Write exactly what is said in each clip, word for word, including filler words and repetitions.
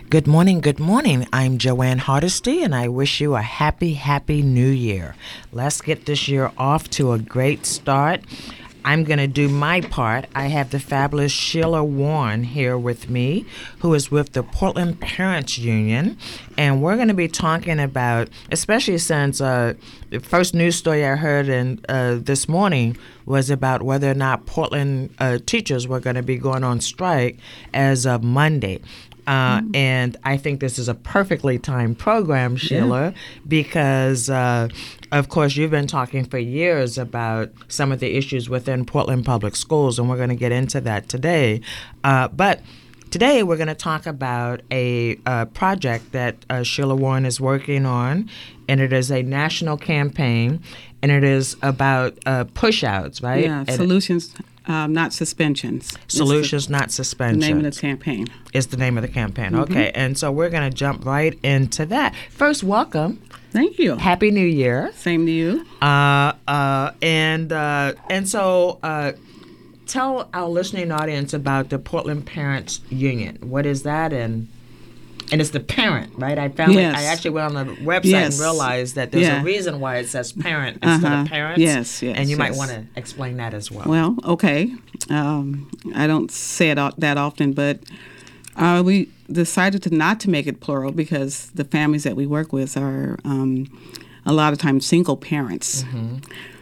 Good morning, good morning. I'm Joanne Hardesty, and I wish you a happy, happy new year. Let's get this year off to a great start. I'm going to do my part. I have the fabulous Sheila Warren here with me, who is with the Portland Parents Union, and we're going to be talking about, especially since uh, the first news story I heard in, uh, this morning was about whether or not Portland uh, teachers were going to be going on strike as of Monday. Uh, mm. And I think this is a perfectly timed program, Sheila, yeah. because, uh, of course, you've been talking for years about some of the issues within Portland Public Schools, and we're going to get into that today. Uh, but today we're going to talk about a uh, project that uh, Sheila Warren is working on, and it is a national campaign, and it is about uh, push-outs, right? Yeah, and solutions. Um, not suspensions. Solutions, the, not suspensions. The name of the campaign. Is the name of the campaign. Mm-hmm. Okay, and so we're going to jump right into that. First, welcome. Thank you. Happy New Year. Same to you. Uh, uh, and uh, and so uh, tell our listening audience about the Portland Parents Union. What is that? And and it's the parent, right? I found yes. it, I actually went on the website yes. and realized that there's yeah. a reason why it says parent instead uh-huh. of parents. Yes, yes. And you yes. might want to explain that as well. Well, okay. Um, I don't say it that often, but uh, we decided to not to make it plural because the families that we work with are um, a lot of times single parents. Mm-hmm.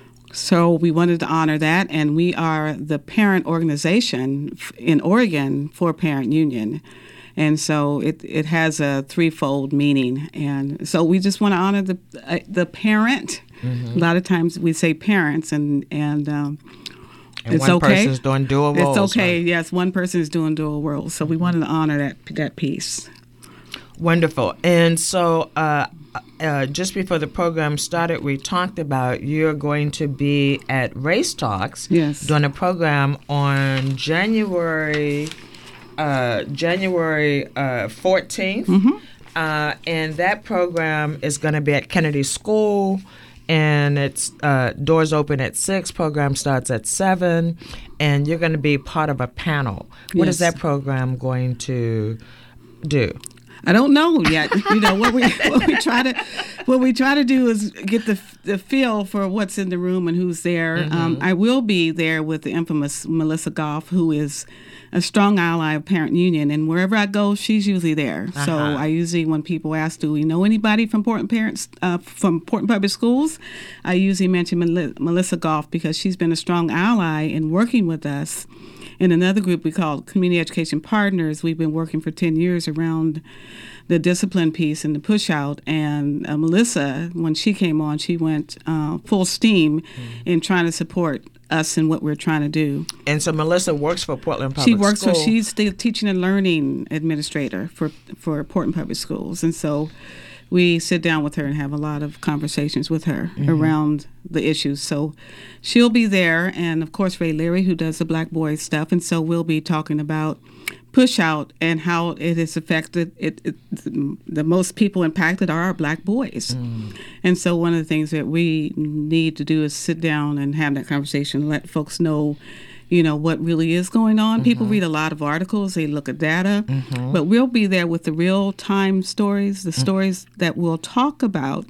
So we wanted to honor that, and we are the parent organization in Oregon for Parent Union. And so it, it has a threefold meaning. And so we just want to honor the uh, the parent. Mm-hmm. A lot of times we say parents, and, and, um, and it's one okay. person's doing dual roles. It's okay, right? Yes. One person is doing dual roles. So we wanted to honor that that piece. Wonderful. And so uh, uh, just before the program started, we talked about you're going to be at Race Talks yes. doing a program on January... Uh, January uh, fourteenth, mm-hmm. uh, and that program is going to be at Kennedy School, and it's uh, doors open at six. Program starts at seven, and you're going to be part of a panel. What yes. is that program going to do? I don't know yet. You know what we what we try to what we try to do is get the the feel for what's in the room and who's there. Mm-hmm. Um, I will be there with the infamous Melissa Goff, who is a strong ally of Parent Union, and wherever I go, she's usually there. Uh-huh. So I usually, when people ask, "Do we know anybody from Portland Parents uh, from Portland Public Schools?" I usually mention Mel- Melissa Goff because she's been a strong ally in working with us. In another group we call Community Education Partners, we've been working for ten years around the discipline piece and the push out. And uh, Melissa, when she came on, she went uh, full steam mm. in trying to support us and what we're trying to do. And so Melissa works for Portland Public Schools. She works School. for, she's the teaching and learning administrator for, for Portland Public Schools. And so we sit down with her and have a lot of conversations with her mm-hmm. around the issues. So she'll be there, and of course Ray Leary, who does the Black Boys stuff, and so we'll be talking about push out and how it has affected it, it the most people impacted are our Black boys. Mm. And so one of the things that we need to do is sit down and have that conversation and let folks know, you know, what really is going on. Mm-hmm. People read a lot of articles, they look at data, mm-hmm. but we'll be there with the real-time stories, the mm-hmm. stories that we'll talk about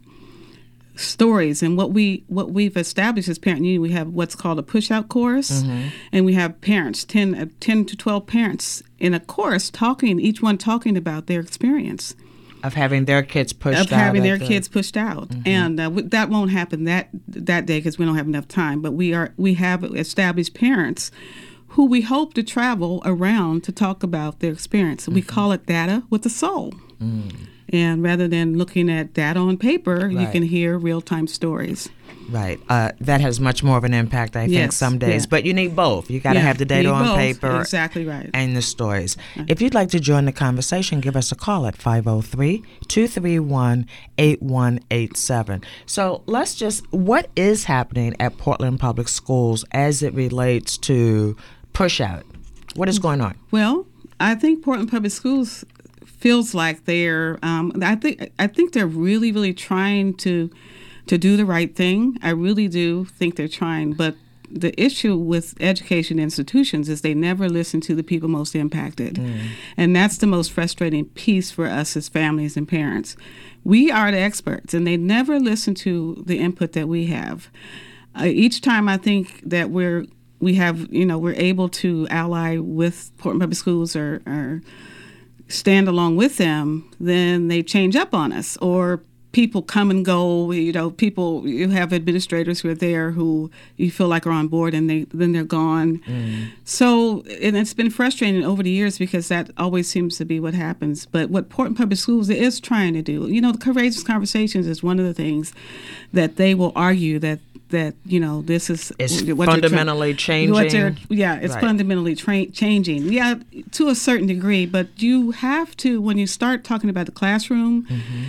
stories. And what, we, what we've established as Parent Union, we have what's called a push-out course, mm-hmm. and we have parents, ten, uh, ten to twelve parents in a course talking, each one talking about their experience. Of having their kids pushed out. Of having their the... kids pushed out. Mm-hmm. And uh, w- that won't happen that that day because we don't have enough time. But we are we have established parents who we hope to travel around to talk about their experience. Mm-hmm. We call it Data with a Soul. Mm. And rather than looking at data on paper, right. you can hear real-time stories. Right. Uh, that has much more of an impact, I think, yes. some days. Yeah. But you need both. You got to yeah. have the data on both. paper. Exactly right. And the stories. Right. If you'd like to join the conversation, give us a call at five oh three, two three one, eight one eight seven. So let's just, what is happening at Portland Public Schools as it relates to push out? What is going on? Well, I think Portland Public Schools feels like they're um, I think I think they're really, really trying to to do the right thing. I really do think they're trying, but the issue with education institutions is they never listen to the people most impacted. Mm. And that's the most frustrating piece for us as families and parents. We are the experts, and they never listen to the input that we have. Uh, each time I think that we're we have, you know, we're able to ally with Portland Public Schools or, or stand along with them, then they change up on us, or people come and go. You know, people, you have administrators who are there who you feel like are on board, and they then they're gone. Mm. So, and it's been frustrating over the years because that always seems to be what happens. But what Portland Public Schools is trying to do, you know, the Courageous Conversations is one of the things that they will argue that that, you know, this is it's what fundamentally changing. What yeah, it's right. fundamentally tra- changing. Yeah, to a certain degree, but you have to, when you start talking about the classroom, mm-hmm.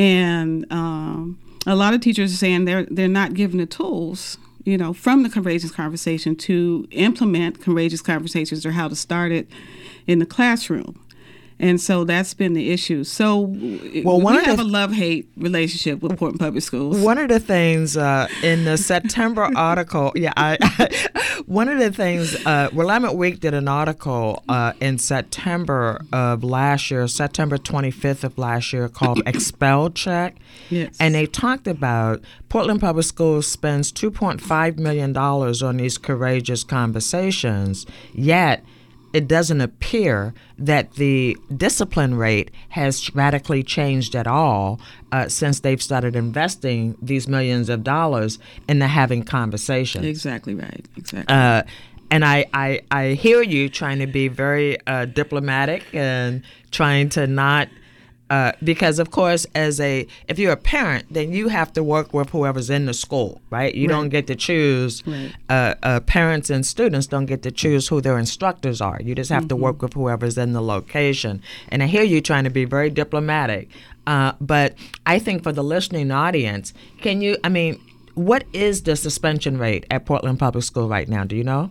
and um, a lot of teachers are saying they're they're not given the tools, you know, from the Courageous Conversation to implement Courageous Conversations or how to start it in the classroom. And so that's been the issue. So well, we have the, a love-hate relationship with Portland Public Schools. One of the things uh, in the September article, yeah, I, I, one of the things, uh, Willamette Week did an article uh, in September of last year, September twenty-fifth of last year, called Expel Check. Yes. And they talked about Portland Public Schools spends two point five million dollars on these courageous conversations, yet it doesn't appear that the discipline rate has radically changed at all uh, since they've started investing these millions of dollars into having conversations. Exactly right. Exactly. Uh, and I, I, I hear you trying to be very uh, diplomatic and trying to not Uh, because, of course, as a if you're a parent, then you have to work with whoever's in the school, right? You right. don't get to choose. Right. Uh, uh, parents and students don't get to choose who their instructors are. You just have mm-hmm. to work with whoever's in the location. And I hear you trying to be very diplomatic. Uh, but I think for the listening audience, can you, I mean, what is the suspension rate at Portland Public School right now? Do you know?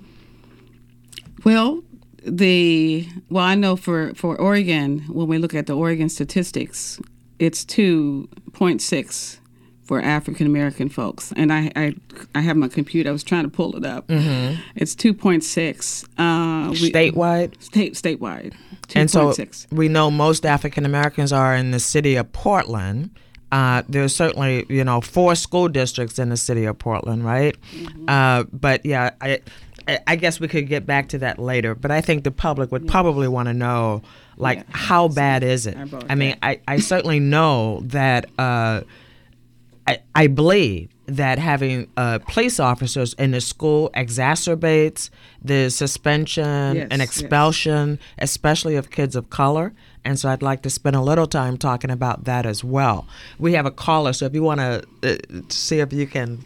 Well, The well, I know for, for Oregon, when we look at the Oregon statistics, it's two point six for African American folks, and I, I I have my computer. I was trying to pull it up. Mm-hmm. It's two point six uh, we, statewide. State statewide. And so we know most African Americans are in the city of Portland. Uh, there's certainly, you know, four school districts in the city of Portland, right? Mm-hmm. Uh, but yeah, I. I guess we could get back to that later, but I think the public would yes. probably want to know, like, yeah. how bad is it? I, I mean, I, I certainly know that uh, I, I believe that having uh, police officers in the school exacerbates the suspension yes, and expulsion, yes. especially of kids of color. And so I'd like to spend a little time talking about that as well. We have a caller, so if you want to uh, see if you can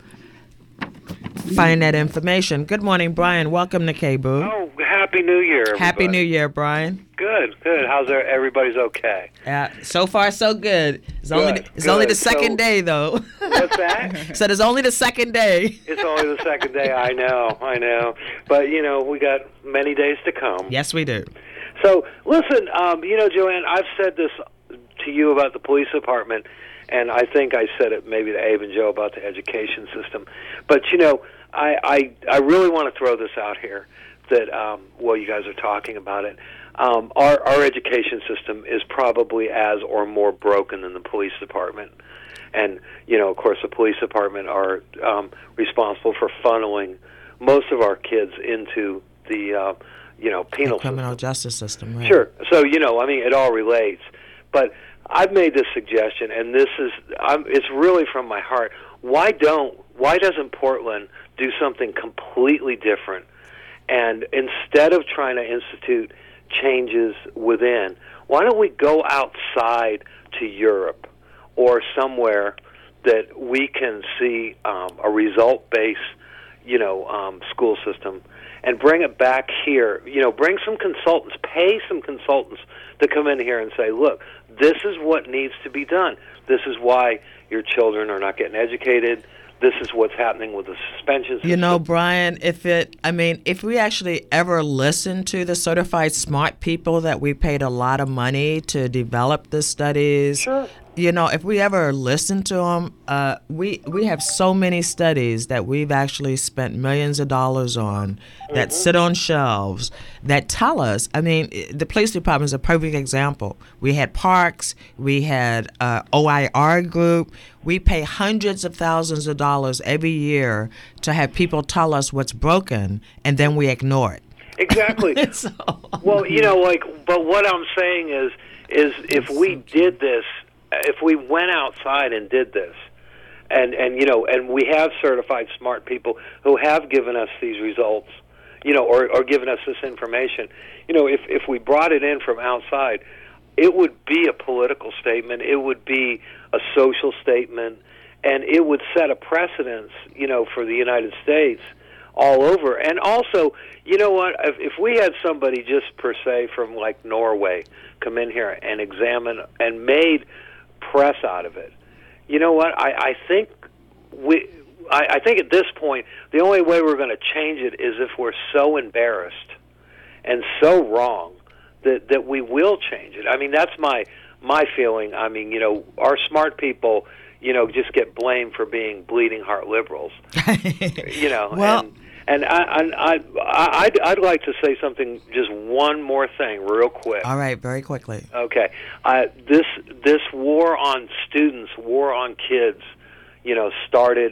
find that information. Good morning, Brian. Welcome to K B O O. Oh, Happy New Year, everybody. Happy New Year, Brian. Good, good. How's there, everybody's okay? Uh, so far, so good. It's, good, only, it's good. only the second so, day, though. What's that? So it's only the second day. It's only the second day. I know, I know. But, you know, we got many days to come. Yes, we do. So, listen, um, you know, Joanne, I've said this to you about the police department, and I think I said it maybe to Abe and Joe about the education system. But, you know, I, I, I really want to throw this out here that, um, well, you guys are talking about it. Um, our, our education system is probably as or more broken than the police department. And, you know, of course, the police department are um, responsible for funneling most of our kids into the, uh, you know, penal the criminal system. justice system, right? Sure. So, you know, I mean, it all relates. But I've made this suggestion, and this is, I'm, it's really from my heart. Why don't, why doesn't Portland do something completely different? And instead of trying to institute changes within, why don't we go outside to Europe or somewhere that we can see um, a result-based, you know, um, school system and bring it back here? You know, bring some consultants, pay some consultants to come in here and say, look, this is what needs to be done. This is why your children are not getting educated. This is what's happening with the suspension system. You know, Brian, if it, I mean, if we actually ever listen to the certified smart people that we paid a lot of money to develop the studies, sure. you know, if we ever listen to them, uh, we we have so many studies that we've actually spent millions of dollars on that mm-hmm. sit on shelves that tell us. I mean, the police department is a perfect example. We had parks, we had uh, O I R group. We pay hundreds of thousands of dollars every year to have people tell us what's broken, and then we ignore it. Exactly. so, well, you know, like, but what I'm saying is, is if we did this, if we went outside and did this, and, and you know, and we have certified smart people who have given us these results, you know, or, or given us this information, you know, if, if we brought it in from outside, it would be a political statement, it would be a social statement, and it would set a precedence, you know, for the United States all over. And also, you know what, if, if we had somebody just per se from like Norway come in here and examine and made press out of it, you know what, I, I think we I, I think at this point the only way we're going to change it is if we're so embarrassed and so wrong that that we will change it. I mean, that's my my feeling. I mean, you know, our smart people, you know, just get blamed for being bleeding heart liberals. you know, well, and and I, I, I, I'd, I'd like to say something, just one more thing, real quick. All right, very quickly. Okay, uh, this this war on students, war on kids, you know, started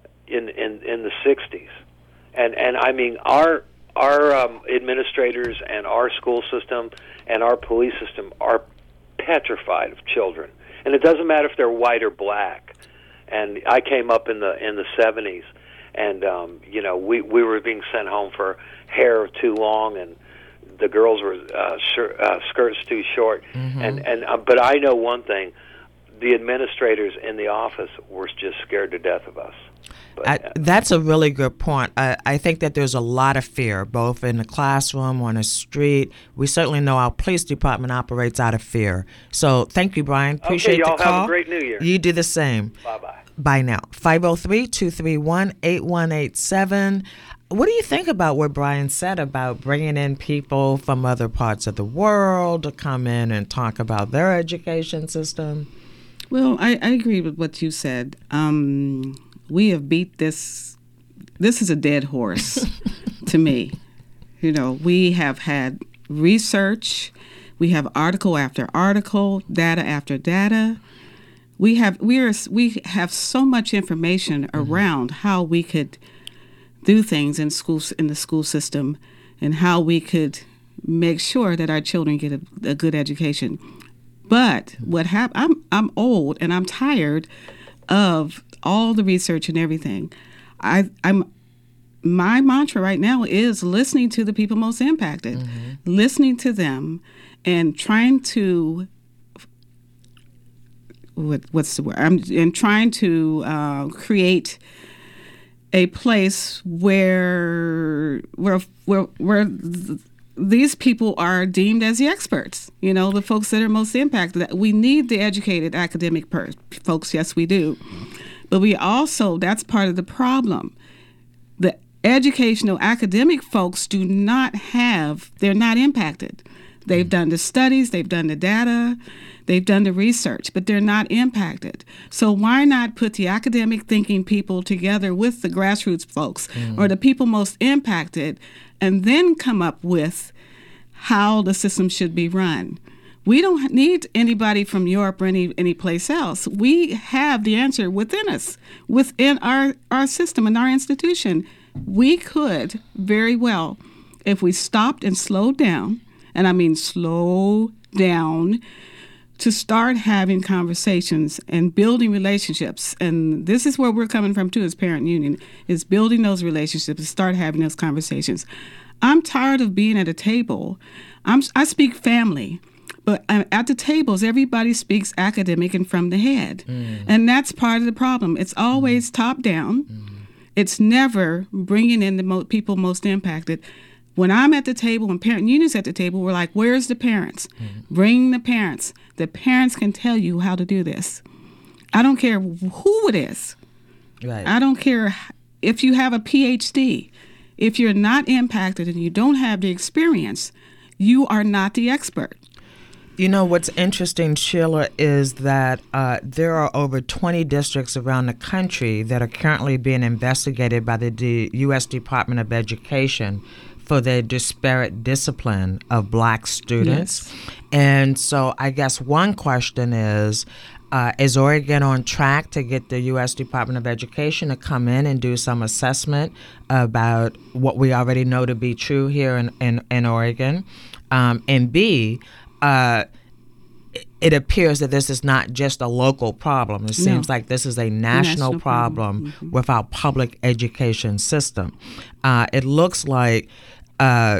in in, in the sixties, and and I mean our our um, administrators and our school system and our police system are petrified of children, and it doesn't matter if they're white or black. And I came up in the in the seventies, and um, you know, we we were being sent home for hair too long, and the girls were uh, shir- uh, skirts too short. Mm-hmm. And and uh, but I know one thing: the administrators in the office were just scared to death of us. But, I, that's a really good point. I, I think that there's a lot of fear, both in the classroom, on the street. We certainly know our police department operates out of fear. So thank you, Brian. Appreciate okay, y'all the call. Have a great New Year. You do the same. Bye-bye. Bye now. five oh three, two three one, eight one eight seven. What do you think about what Brian said about bringing in people from other parts of the world to come in and talk about their education system? Well, I, I agree with what you said. Um... We have beat this. This is a dead horse to me. You know, we have had research. We have article after article, data after data. We have we are we have so much information around how we could do things in schools in the school system, and how we could make sure that our children get a, a good education. But what happened? I'm I'm old and I'm tired of all the research and everything. I, I'm my mantra right now is listening to the people most impacted, mm-hmm. listening to them, and trying to what what's the word? I'm and trying to uh, create a place where where where where. Th- These people are deemed as the experts, you know, the folks that are most impacted. We need the educated academic per- folks, yes, we do. But we also, that's part of the problem. The educational academic folks do not have, they're not impacted. They've done the studies, they've done the data, they've done the research, but they're not impacted. So why not put the academic thinking people together with the grassroots folks mm. or the people most impacted, and then come up with how the system should be run? We don't need anybody from Europe or any any place else. We have the answer within us, within our, our system and our institution. We could very well, if we stopped and slowed down, and I mean slow down, to start having conversations and building relationships. And this is where we're coming from, too, as Parent Union, is building those relationships and start having those conversations. I'm tired of being at a table. I'm, I speak family, but at the tables, everybody speaks academic and from the head. Mm. And that's part of the problem. It's always mm. top down. Mm. It's never bringing in the mo- people most impacted. When I'm at the table, when Parent Union's at the table, we're like, where's the parents? Mm-hmm. Bring the parents. The parents can tell you how to do this. I don't care who it is. Right. I don't care if you have a P H D. If you're not impacted and you don't have the experience, you are not the expert. You know, what's interesting, Sheila, is that uh, there are over twenty districts around the country that are currently being investigated by the D- U S Department of Education for their disparate discipline of black students. Yes. And so I guess one question is, uh, is Oregon on track to get the U S Department of Education to come in and do some assessment about what we already know to be true here in, in, in Oregon? Um, and B, uh, it appears that this is not just a local problem. It seems No. like this is a national, national problem, problem. Mm-hmm. with our public education system. Uh, it looks like uh,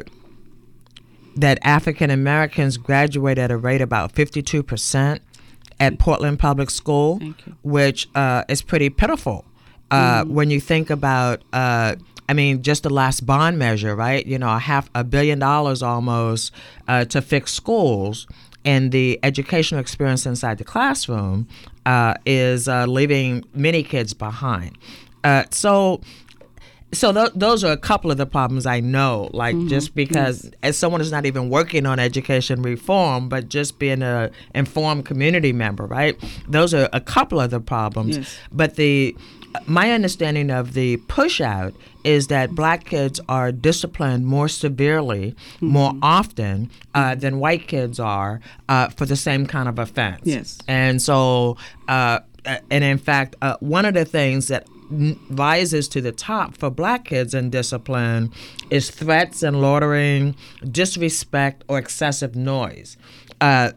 that African Americans graduate at a rate about fifty-two percent at Portland Public School, Thank you. which uh, is pretty pitiful uh, Mm-hmm. when you think about. Uh, I mean, just the last bond measure, right? You know, a half a billion dollars almost uh, to fix schools, and the educational experience inside the classroom uh, is uh, leaving many kids behind. Uh, so. So th- those are a couple of the problems I know, like Mm-hmm. just because Yes. as someone who's not even working on education reform, but just being a informed community member, right? Those are a couple of the problems. Yes. But the my understanding of the push out is that black kids are disciplined more severely, Mm-hmm. more often uh, than white kids are uh, for the same kind of offense. Yes. And so, uh, and in fact, uh, one of the things that n- rises to the top for black kids in discipline is threats and loitering, disrespect, or excessive noise. Uh,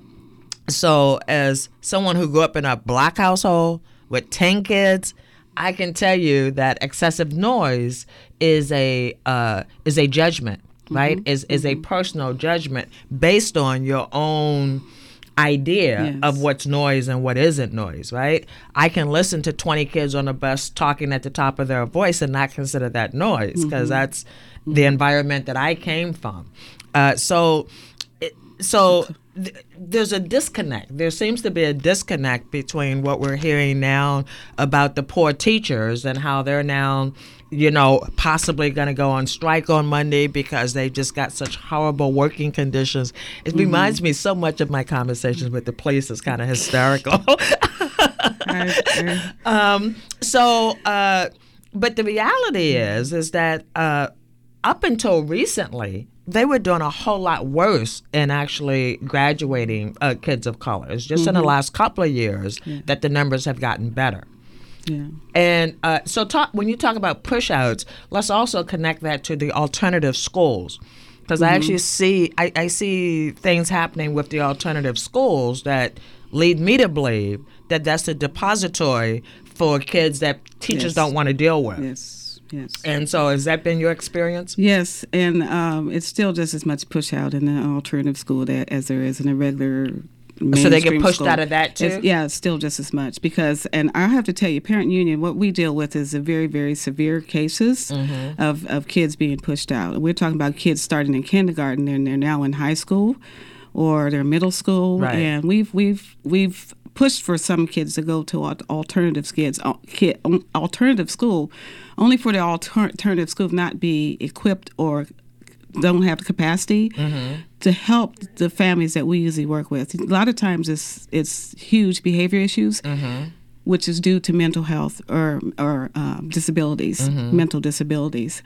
so as someone who grew up in a black household with ten kids, I can tell you that excessive noise is a uh, is a judgment, right? Mm-hmm. Is is a personal judgment based on your own idea Yes. of what's noise and what isn't noise, right? I can listen to twenty kids on a bus talking at the top of their voice and not consider that noise because Mm-hmm. that's the environment that I came from. Uh, so, it, so th- there's a disconnect. There seems to be a disconnect between what we're hearing now about the poor teachers and how they're now, you know, possibly going to go on strike on Monday because they just got such horrible working conditions. It Mm-hmm. reminds me so much of my conversations with the police. It's kind of hysterical. I- I- um, so, uh, but the reality is, is that uh, up until recently, they were doing a whole lot worse in actually graduating uh, kids of color. It's just in the last couple of years that the numbers have gotten better. yeah. And uh, so talk, when you talk about push-outs, let's also connect that to the alternative schools. Because I actually see I, I see things happening with the alternative schools that lead me to believe that that's a depository for kids that teachers Yes. don't want to deal with. Yes. Yes. And so has that been your experience? Yes, and um, it's still just as much push out in an alternative school that, as there is in a regular So they get mainstream pushed school. out of that too? It's- yeah, it's still just as much because, and I have to tell you, Parent Union, what we deal with is a very, very severe cases Mm-hmm. of, of kids being pushed out. We're talking about kids starting in kindergarten and they're now in high school or they're middle school, Right. and we've we've we've pushed for some kids to go to al- alternative kids al- kid, alternative school, only for the alter- alternative school not be equipped or don't have the capacity to help the families that we usually work with. A lot of times it's it's huge behavior issues, which is due to mental health or or um, disabilities, mental disabilities.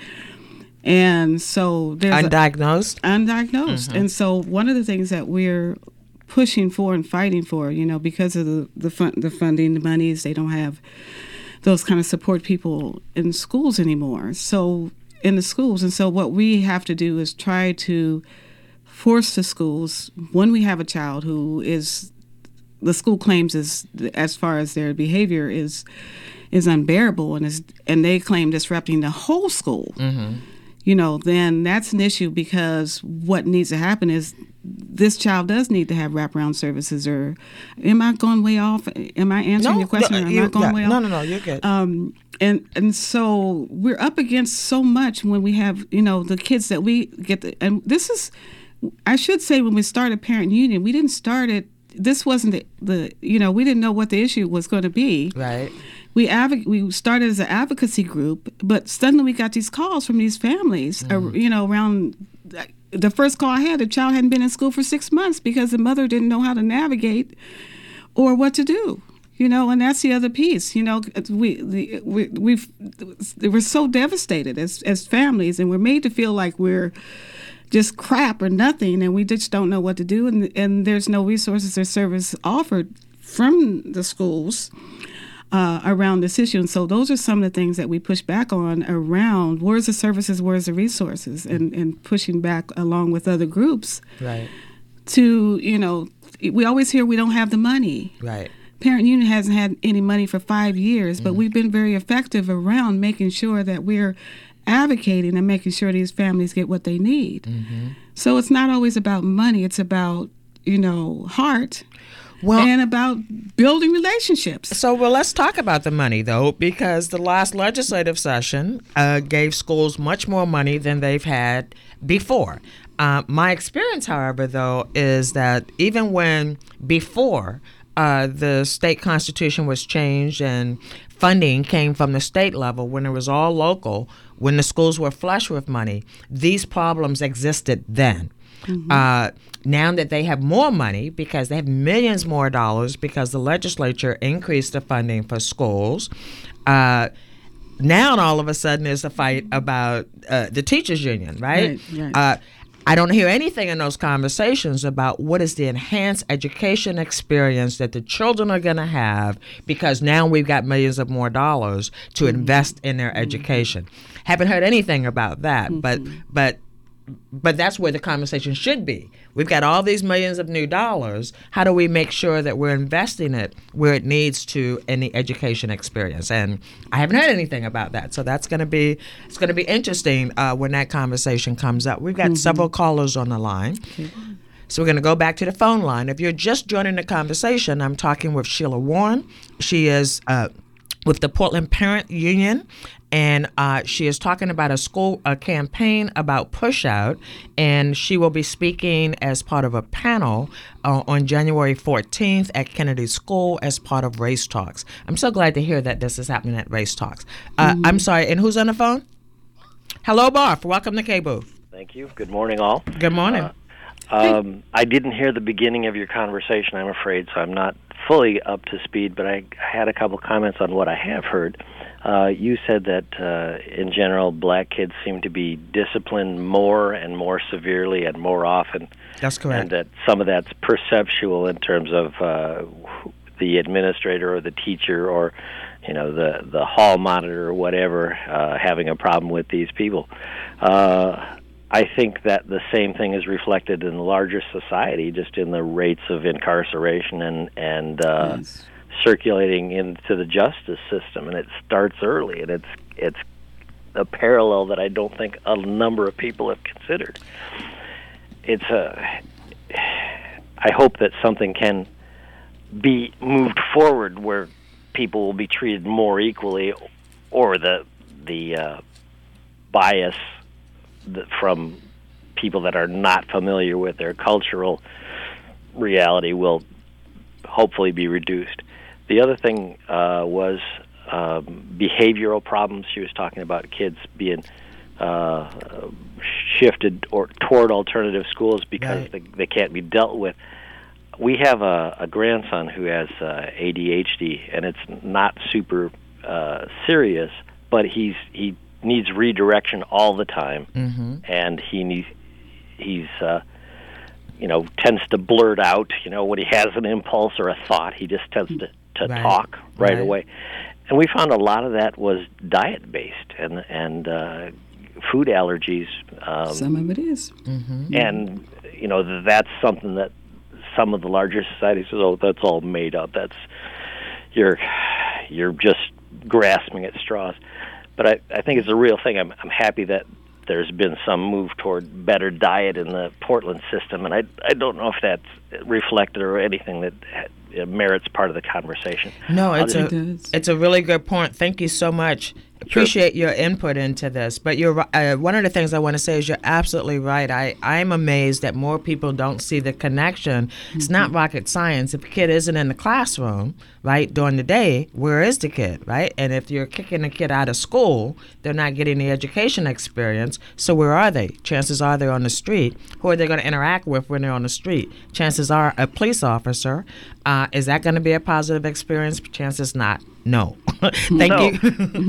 And so there's a- Undiagnosed? undiagnosed. And so one of the things that we're pushing for and fighting for, you know, because of the the, fun, the funding, the monies, they don't have those kind of support people in schools anymore. So in the schools, and so what we have to do is try to force the schools, when we have a child who is, the school claims is, as far as their behavior is is unbearable and is and they claim disrupting the whole school. You know, then that's an issue, because what needs to happen is this child does need to have wraparound services. Or am I going way off? Am I answering your question? or am you- I going yeah, way no, off? no, no, you're good. Um, and and so we're up against so much when we have, you know, the kids that we get. The, and this is, I should say, when we started Parent Union, we didn't start it. This wasn't the, the you know, we didn't know what the issue was going to be. right. We advo- we started as an advocacy group, but suddenly we got these calls from these families, uh, you know, around. the first call I had, the child hadn't been in school for six months because the mother didn't know how to navigate or what to do. You know, and that's the other piece. You know, we the, we we've we're so devastated as as families, and we're made to feel like we're just crap or nothing, and we just don't know what to do, and and there's no resources or service offered from the schools uh, around this issue. And so those are some of the things that we push back on around where's the services, where's the resources, and and pushing back along with other groups. Right. To, you know, we always hear we don't have the money. Right. Parent Union hasn't had any money for five years, but mm-hmm. we've been very effective around making sure that we're advocating and making sure these families get what they need. Mm-hmm. So it's not always about money. It's about, you know, heart well, and about building relationships. So, well, let's talk about the money, though, because the last legislative session uh, gave schools much more money than they've had before. Uh, my experience, however, though, is that even when before Uh, the state constitution was changed and funding came from the state level, when it was all local, when the schools were flush with money, these problems existed then. Mm-hmm. Uh, now that they have more money because they have millions more dollars because the legislature increased the funding for schools, uh, now all of a sudden there's a fight about uh, the teachers union, right? Right, right. Uh, I don't hear anything in those conversations about what is the enhanced education experience that the children are going to have because now we've got millions of more dollars to invest in their education. Haven't heard anything about that, mm-hmm. but but but that's where the conversation should be. We've got all these millions of new dollars. How do we make sure that we're investing it where it needs to in the education experience? And I haven't heard anything about that. So that's going to be it's going to be interesting uh, when that conversation comes up. We've got mm-hmm. several callers on the line. Okay. So we're going to go back to the phone line. If you're just joining the conversation, I'm talking with Sheila Warren. She is uh, with the Portland Parent Union. And uh, she is talking about a school a campaign about push out, and she will be speaking as part of a panel uh, on January fourteenth at Kennedy School as part of Race Talks. I'm so glad to hear that this is happening at Race Talks. Uh, mm-hmm. I'm sorry, and who's on the phone? Hello, Barf. Welcome to K-Booth. Thank you. Good morning, all. Good morning. Uh, um, I didn't hear the beginning of your conversation, I'm afraid, so I'm not fully up to speed, but I had a couple comments on what I have heard. Uh, you said that, uh, in general, black kids seem to be disciplined more and more severely and more often. That's correct. And that some of that's perceptual in terms of uh, the administrator or the teacher or, you know, the, the hall monitor or whatever uh, having a problem with these people. Uh, I think that the same thing is reflected in the larger society, just in the rates of incarceration and, and uh, yes. circulating into the justice system, and it starts early, and it's it's a parallel that I don't think a number of people have considered. It's a. I hope that something can be moved forward where people will be treated more equally, or the the uh, bias that from people that are not familiar with their cultural reality will hopefully be reduced. The other thing uh, was um, behavioral problems. She was talking about kids being uh, shifted or toward alternative schools because right. they, they can't be dealt with. We have a, a grandson who has uh, A D H D, and it's not super uh, serious, but he's he needs redirection all the time, mm-hmm. and he needs he's. Uh, you know, tends to blurt out, you know, when he has an impulse or a thought, he just tends to, to right. talk right, right away. And we found a lot of that was diet-based and and uh, food allergies. Um, some of it is. Mm-hmm. And, you know, that's something that some of the larger societies says, oh, that's all made up. That's, you're, you're just grasping at straws. But I, I think it's a real thing. I'm, I'm happy that there's been some move toward better diet in the Portland system, and I I don't know if that's reflected or anything that it merits part of the conversation. No, it's I'll a just- it's a really good point. Thank you so much. Appreciate your input into this. But you're ri- uh, one of the things I want to say is you're absolutely right. I I'm amazed that more people don't see the connection. It's not rocket science. If a kid isn't in the classroom, right, during the day, where is the kid, right? And if you're kicking a kid out of school, they're not getting the education experience. So where are they? Chances are they're on the street. Who are they going to interact with when they're on the street? Chances are a police officer. Uh, is that going to be a positive experience? Chances not. No. Thank No. you.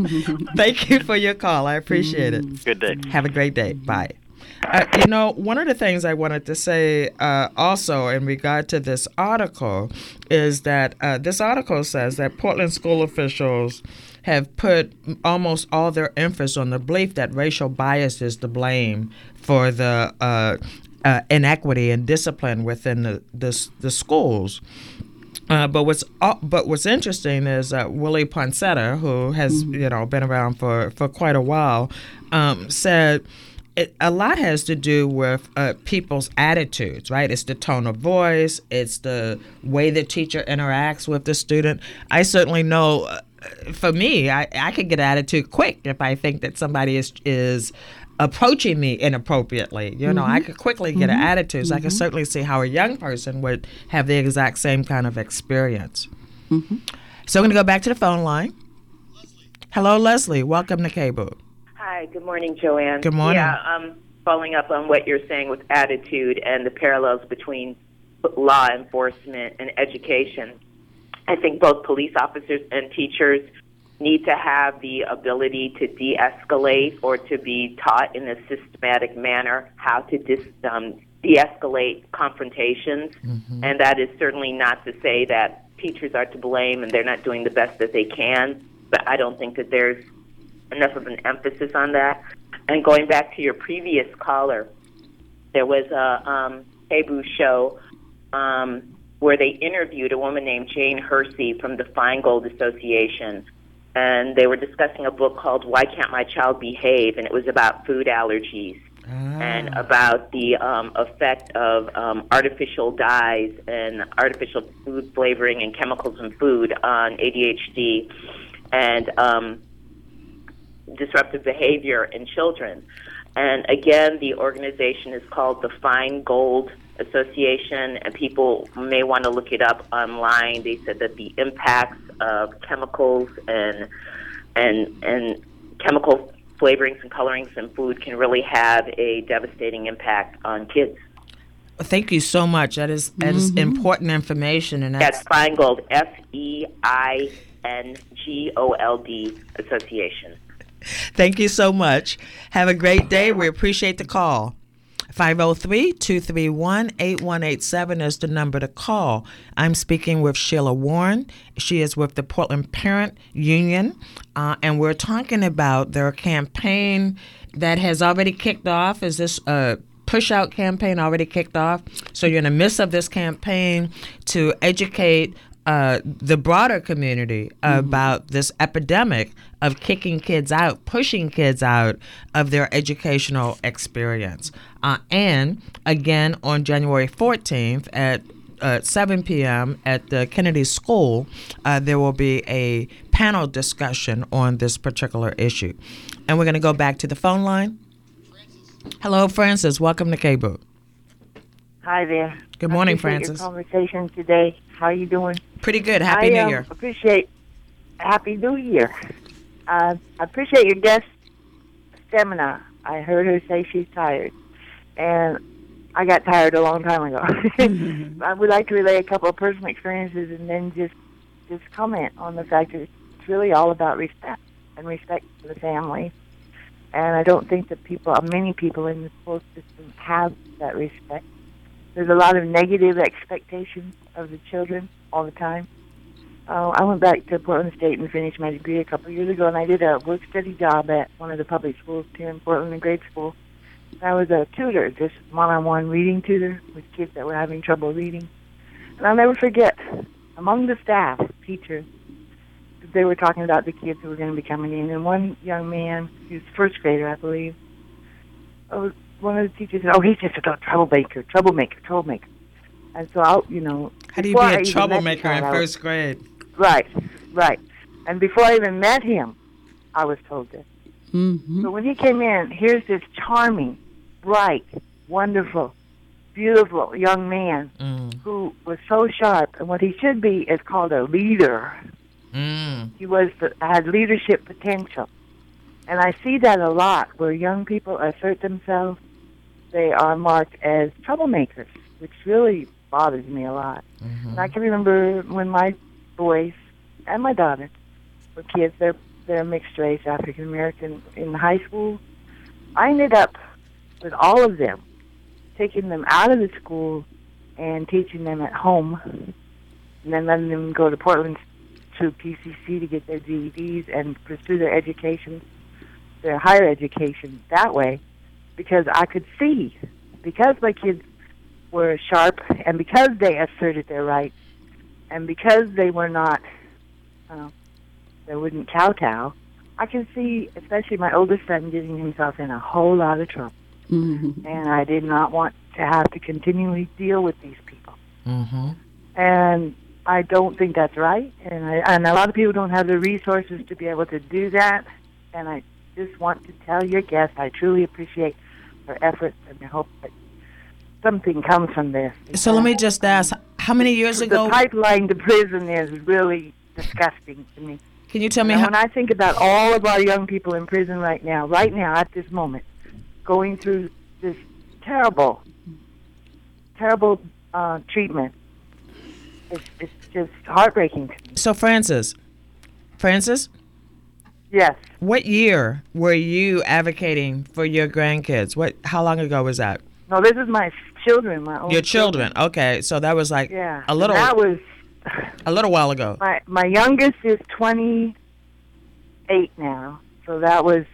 Thank you for your call. I appreciate it. Good day. Have a great day. Bye. Uh, you know, one of the things I wanted to say uh, also in regard to this article is that uh, this article says that Portland school officials have put almost all their emphasis on the belief that racial bias is to blame for the uh, uh, inequity and discipline within the, the, the schools. Uh, but what's uh, but what's interesting is uh, Willie Poncetta, who has mm-hmm. you know been around for, for quite a while, um, said it, a lot has to do with uh, people's attitudes. Right, it's the tone of voice, it's the way the teacher interacts with the student. I certainly know. Uh, for me, I, I could get attitude quick if I think that somebody is is. approaching me inappropriately. You know, mm-hmm. I could quickly get mm-hmm. an attitude. So mm-hmm. I can certainly see how a young person would have the exact same kind of experience. Mm-hmm. So I'm going to go back to the phone line. Leslie. Hello, Leslie. Welcome to K B O O. Hi. Good morning, Joanne. Good morning. Yeah, um, following up on what you're saying with attitude and the parallels between law enforcement and education, I think both police officers and teachers need to have the ability to de-escalate or to be taught in a systematic manner how to dis, um, de-escalate confrontations. Mm-hmm. And that is certainly not to say that teachers are to blame and they're not doing the best that they can, but I don't think that there's enough of an emphasis on that. And going back to your previous caller, there was a um, K B O O show um, where they interviewed a woman named Jane Hersey from the Feingold Association, and they were discussing a book called Why Can't My Child Behave? And it was about food allergies ah. and about the um, effect of um, artificial dyes and artificial food flavoring and chemicals in food on A D H D and um, disruptive behavior in children. And again, the organization is called the Feingold Association, and people may want to look it up online. They said that the impacts of chemicals and and and chemical flavorings and colorings in food can really have a devastating impact on kids. Thank you so much. That is that mm-hmm. is important information, and that's, that's Feingold, F E I N G O L D Association. Thank you so much. Have a great day. We appreciate the call. five oh three, two three one, eight one eight seven is the number to call. I'm speaking with Sheila Warren. She is with the Portland Parent Union, uh, and we're talking about their campaign that has already kicked off. Is this a push-out campaign already kicked off? So you're in the midst of this campaign to educate Uh, the broader community mm-hmm. about this epidemic of kicking kids out, pushing kids out of their educational experience. Uh, and again, on January fourteenth at uh, seven p.m. at the Kennedy School, uh, there will be a panel discussion on this particular issue. And we're going to go back to the phone line. Francis. Hello, Francis. Welcome to K B O O. Hi there. Good morning, I Francis. Your conversation today. How are you doing? Pretty good. Happy I, New um, Year. Appreciate Happy New Year. Uh, I appreciate your guest seminar. I heard her say she's tired, and I got tired a long time ago. Mm-hmm. I would like to relay a couple of personal experiences, and then just just comment on the fact that it's really all about respect and respect for the family. And I don't think that people, many people in the school system, have that respect. There's a lot of negative expectations of the children all the time. Uh, I went back to Portland State and finished my degree a couple of years ago, and I did a work-study job at one of the public schools here in Portland, a grade school. I was a tutor, just one-on-one reading tutor with kids that were having trouble reading. And I'll never forget, among the staff, teachers, they were talking about the kids who were going to be coming in, and one young man, he was first grader, I believe, oh, one of the teachers said, oh, he's just a troublemaker, troublemaker, troublemaker. And so, I'll, you know. How do you before be I a even troublemaker met in the child, first grade? Right, right. And before I even met him, I was told this. Mm-hmm. So when he came in, here's this charming, bright, wonderful, beautiful young man Mm. who was so sharp. And what he should be is called a leader. Mm. He was the, had leadership potential. And I see that a lot where young people assert themselves. They are marked as troublemakers, which really bothers me a lot. Mm-hmm. And I can remember when my boys and my daughter were kids, they're, they're mixed race, African American, in high school. I ended up with all of them, taking them out of the school and teaching them at home, and then letting them go to Portland to P C C to get their G E Ds and pursue their education, their higher education that way, because I could see, because my kids were sharp and because they asserted their rights and because they were not, uh, they wouldn't kowtow, I can see, especially my oldest son, getting himself in a whole lot of trouble. Mm-hmm. And I did not want to have to continually deal with these people. Mm-hmm. And I don't think that's right. And, I, and a lot of people don't have the resources to be able to do that. And I just want to tell your guests I truly appreciate their efforts, and I hope that something comes from this. So let me just ask, how many years The ago? pipeline to prison is really disgusting to me. Can you tell me And how? when I think about all of our young people in prison right now, right now at this moment, going through this terrible, terrible uh, treatment, it's, it's just heartbreaking to me. So Francis, Francis, Yes. what year were you advocating for your grandkids? What? How long ago was that? No, this is my children, my own Your children. Okay, so that was like Yeah. a little, That was a little while ago. my my youngest is twenty-eight now, so that was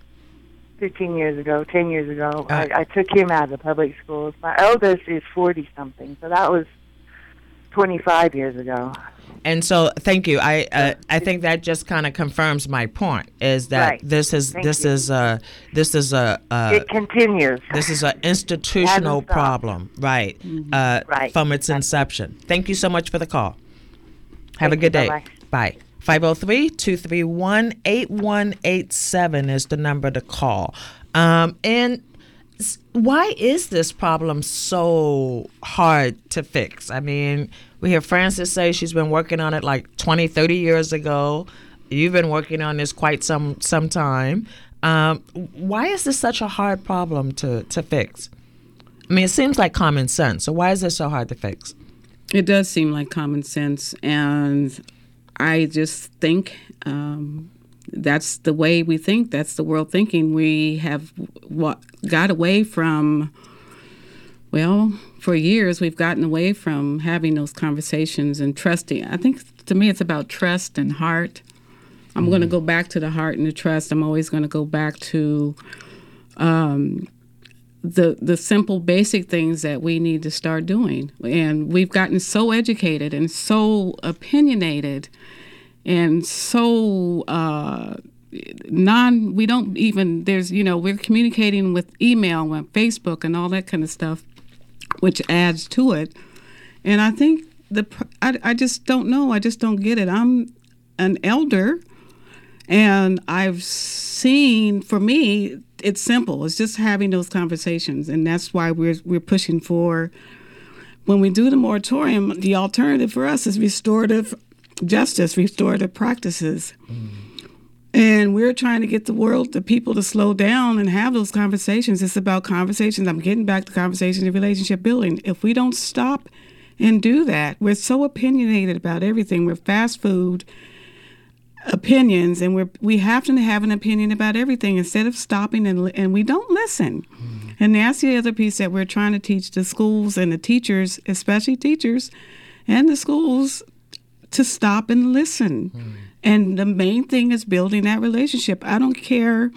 fifteen years ago, ten years ago. Uh, I, I took him out of the public schools. My eldest is forty something, so that was twenty-five years ago. And so, thank you. I uh, I think that just kind of confirms my point. Is that Right. this is Thank this you. is a this is a uh, It continues. this is an institutional Hasn't stopped. problem, right? Uh, Right. From its inception. Thank you so much for the call. Have a Thank good you. day. Bye-bye. Bye. five oh three, two three one, eight one eight seven is the number to call. Um, and s- why is this problem so hard to fix? I mean, we hear Frances say she's been working on it like twenty, thirty years ago. You've been working on this quite some some time. Um, why is this such a hard problem to, to fix? I mean, it seems like common sense. So why is this so hard to fix? It does seem like common sense, and I just think um, that's the way we think. That's the world thinking. We have what got away from. Well, for years we've gotten away from having those conversations and trusting. I think to me it's about trust and heart. I'm mm-hmm. going to go back to the heart and the trust. I'm always going to go back to um, the the simple, basic things that we need to start doing. And we've gotten so educated and so opinionated and so uh, non. We don't even. There's you know we're communicating with email and Facebook and all that kind of stuff, which adds to it. And I think the I, I just don't know. I just don't get it. I'm an elder, and I've seen, for me, it's simple. It's just having those conversations, and that's why we're we're pushing for. When we do the moratorium, the alternative for us is restorative justice, restorative practices. Mm. And we're trying to get the world, the people to slow down and have those conversations. It's about conversations. I'm getting back to conversations and relationship building. If we don't stop and do that, we're so opinionated about everything. We're fast food opinions, and we're, we have to have an opinion about everything instead of stopping, and, and we don't listen. Mm-hmm. And that's the other piece that we're trying to teach the schools and the teachers, especially teachers and the schools, to stop and listen. Mm-hmm. And the main thing is building that relationship. I don't care.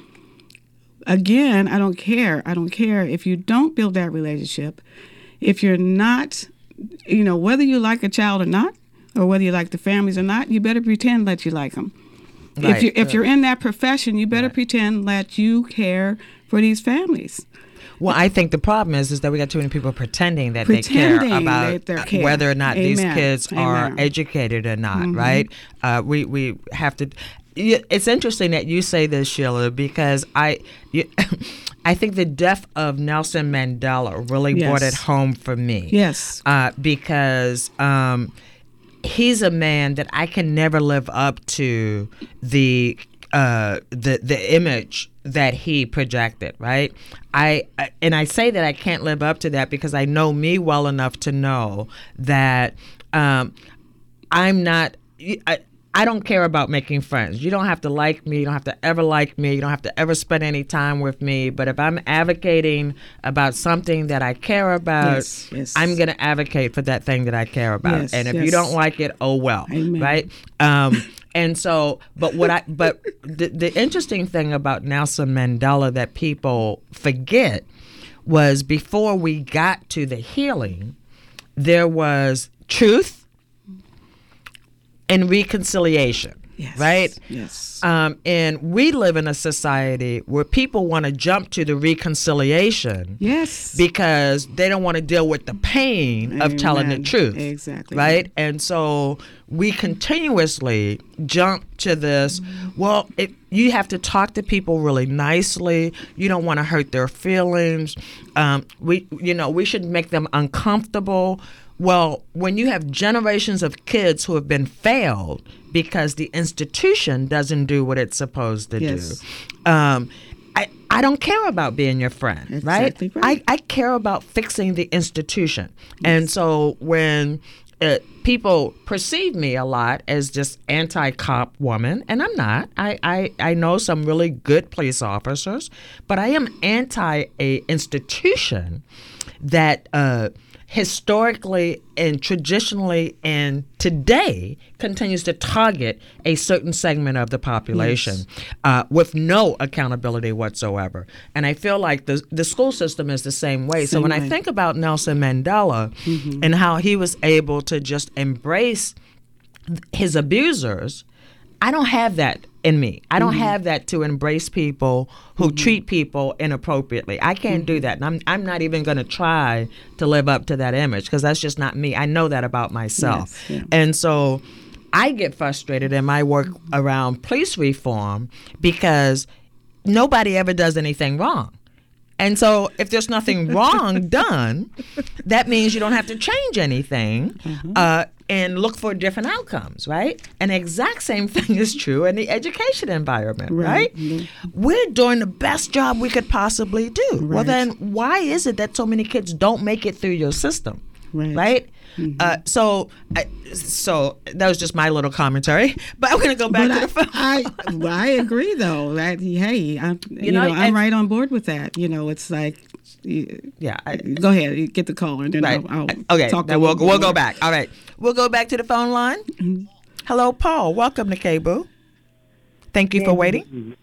Again, I don't care. I don't care if you don't build that relationship. If you're not, you know, whether you like a child or not, or whether you like the families or not, you better pretend that you like them. Right. If you if you're in that profession, you better right. pretend that you care for these families. Well, I think the problem is is that we got too many people pretending that Pretending they care about that they care. whether or not these Amen. kids are Amen. educated or not, right? Uh, we we have to. It's interesting that you say this, Sheila, because I, you, I think the death of Nelson Mandela really Yes. brought it home for me. Yes. Uh, because um, he's a man that I can never live up to the uh, the the image that he projected, right? I and I say that I can't live up to that because I know me well enough to know that um, I'm not. I, I don't care about making friends. You don't have to like me. You don't have to ever like me. You don't have to ever spend any time with me. But if I'm advocating about something that I care about, Yes, yes. I'm going to advocate for that thing that I care about. Yes, and if you yes. don't like it, oh well, Amen. right? Um, and so, but what I, but the, the interesting thing about Nelson Mandela that people forget was before we got to the healing, there was truth and reconciliation, Yes. right? Yes. Um, and we live in a society where people want to jump to the reconciliation Yes. because they don't want to deal with the pain of telling the Amen. truth. Exactly. Right? And so we continuously jump to this, well, it, you have to talk to people really nicely. You don't want to hurt their feelings. Um, we, you know, we should make them uncomfortable. Well, when you have generations of kids who have been failed because the institution doesn't do what it's supposed to Yes. do, um, I, I don't care about being your friend, Exactly right? right. I, I care about fixing the institution. And so when uh, people perceive me a lot as just anti-cop woman, and I'm not. I, I, I know some really good police officers, but I am anti a institution that uh, historically and traditionally and today continues to target a certain segment of the population Yes. uh, with no accountability whatsoever. And I feel like the the school system is the same way. so Same when I way. think about Nelson Mandela and how he was able to just embrace his abusers, I don't have that in me. I don't have that to embrace people who treat people inappropriately. I can't do that. And I'm I'm not even going to try to live up to that image because that's just not me. I know that about myself. Yes, yeah. And so I get frustrated in my work around police reform because nobody ever does anything wrong. And so if there's nothing wrong done, that means you don't have to change anything uh, and look for different outcomes, right? And the exact same thing is true in the education environment, right? Right. We're doing the best job we could possibly do. Well, Right. then why is it that so many kids don't make it through your system, Right. right? Uh, so, I, so that was just my little commentary. But I'm going to go back But to the phone. I, I, well, I agree though that hey, I'm, you, know, know, I'm and- right on board with that. You know, it's like, you- Yeah. I, go ahead, you get the call, and then Right. I'll, I'll okay. talk. a Then we'll little we'll bit go more. back. All right. We'll go back to the phone line. Hello, Paul. Welcome to K-Boo. Thank you for waiting.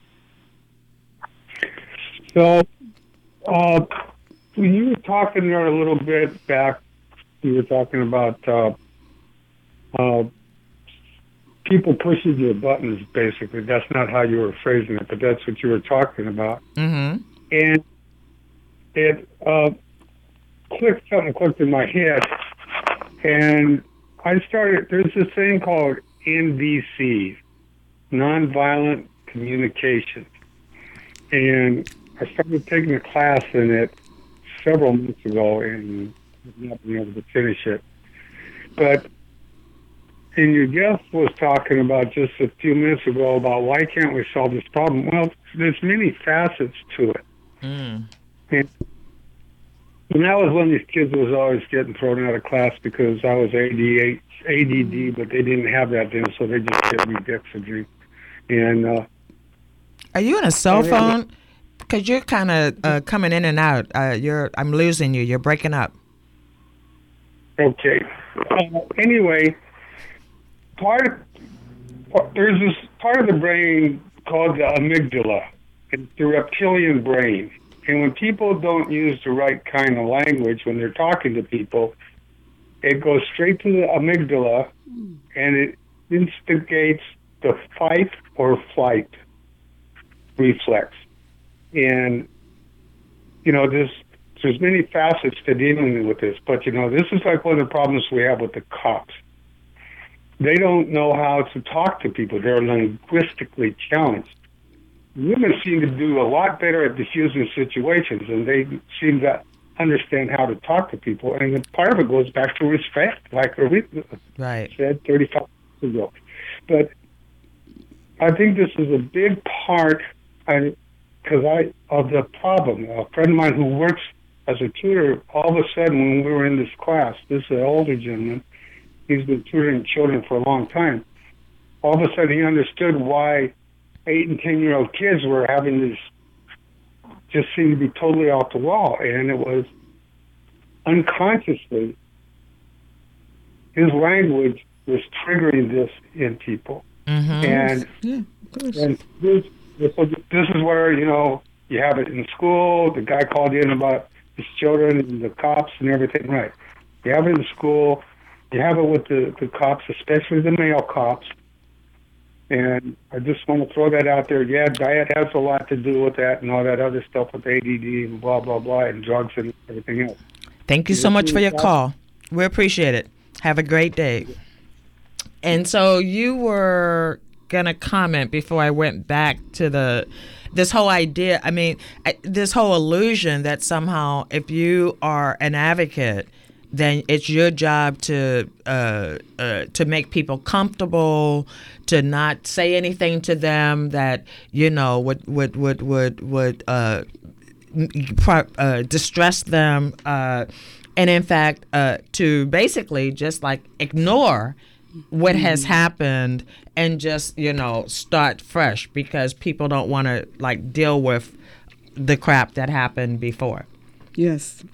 So, uh, when you were talking there a little bit back, you were talking about uh, uh, people pushing your buttons, basically. That's not how you were phrasing it, but that's what you were talking about. Mm-hmm. And it uh, clicked, something clicked in my head. And I started, there's this thing called N V C, Nonviolent Communication. And I started taking a class in it several months ago and not being able to finish it. But, and your guest was talking about just a few minutes ago about why can't we solve this problem? Well, there's many facets to it. Mm. And when I was one of these kids who was always getting thrown out of class because I was A D D, but they didn't have that then, so they just gave me Dexedrine. And uh, Are you on a cell Oh, yeah. phone? Because you're kind of uh, coming in and out. Uh, you're. I'm losing you. You're breaking up. okay. Uh, anyway, part of, there's this part of the brain called the amygdala. It's the reptilian brain. And when people don't use the right kind of language when they're talking to people, it goes straight to the amygdala and it instigates the fight or flight reflex. And you know, there's, there's many facets to dealing with this, but, you know, this is like one of the problems we have with the cops. They don't know how to talk to people. They're linguistically challenged. Women seem to do a lot better at diffusing situations, and they seem to understand how to talk to people. And part of it goes back to respect, like Aretha right. said thirty-five years ago. But I think this is a big part because I, I of the problem. A friend of mine who works as a tutor, all of a sudden when we were in this class, this is an older gentleman, he's been tutoring children for a long time. All of a sudden he understood why eight and ten year old kids were having this, just seemed to be totally off the wall. And it was unconsciously, his language was triggering this in people. Mm-hmm. And, yeah, of course. and this, this, this is where, you know, you have it in school. The guy called in about his children and the cops and everything, right? You have it in school. You have it with the, the cops, especially the male cops. And I just want to throw that out there. Yeah, diet has a lot to do with that and all that other stuff with A D D and blah, blah, blah, and drugs and everything else. Thank you so much for your call. We appreciate it. Have a great day. And so you were going to comment before I went back to the this whole idea. I mean, this whole illusion that somehow if you are an advocate, then it's your job to uh, uh, to make people comfortable, to not say anything to them that you know would would would would would uh, uh, distress them, uh, and in fact, uh, to basically just like ignore what has happened and just you know start fresh because people don't want to like deal with the crap that happened before. Yes.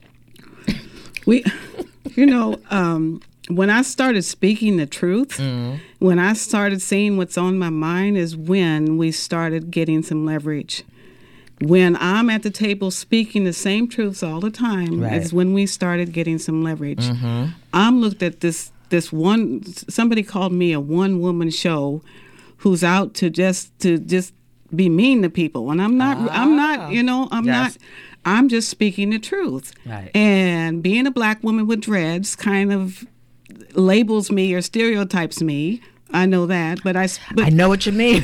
We, you know, um, when I started speaking the truth, mm-hmm. when I started saying what's on my mind is when we started getting some leverage. When I'm at the table speaking the same truths all the time right. is when we started getting some leverage. Mm-hmm. I'm looked at this, this one, somebody called me a one-woman show who's out to just, to just be mean to people. And I'm not, ah. I'm not, you know, I'm yes. not. I'm just speaking the truth. Right. And being a black woman with dreads kind of labels me or stereotypes me. I know that, but I... But I know what you mean.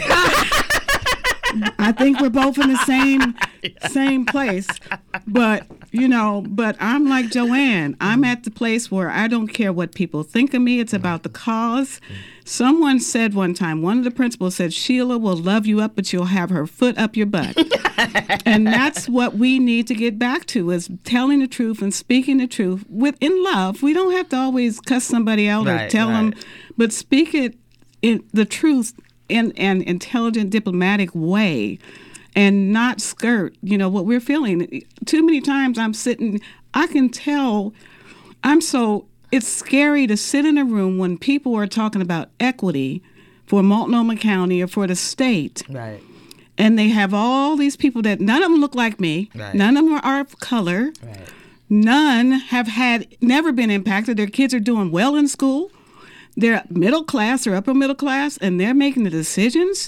I think we're both in the same same place. But, you know, but I'm like Joanne. I'm at the place where I don't care what people think of me. It's about the cause. Someone said one time, one of the principals said, Sheila will love you up, but you'll have her foot up your butt. And that's what we need to get back to is telling the truth and speaking the truth with in love. We don't have to always cuss somebody out right, or tell right. them, but speak it in the truth in an intelligent, diplomatic way and not skirt, you know, what we're feeling. Too many times I'm sitting, I can tell I'm so... It's scary to sit in a room when people are talking about equity for Multnomah County or for the state. Right. And they have all these people that none of them look like me. Right. None of them are of color. Right. None have had, never been impacted. Their kids are doing well in school. They're middle class or upper middle class, and they're making the decisions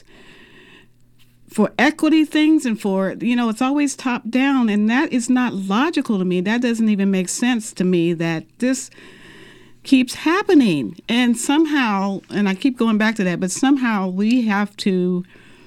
for equity things and for, you know, it's always top down. And that is not logical to me. That doesn't even make sense to me that this keeps happening. And somehow, and I keep going back to that, but somehow we have to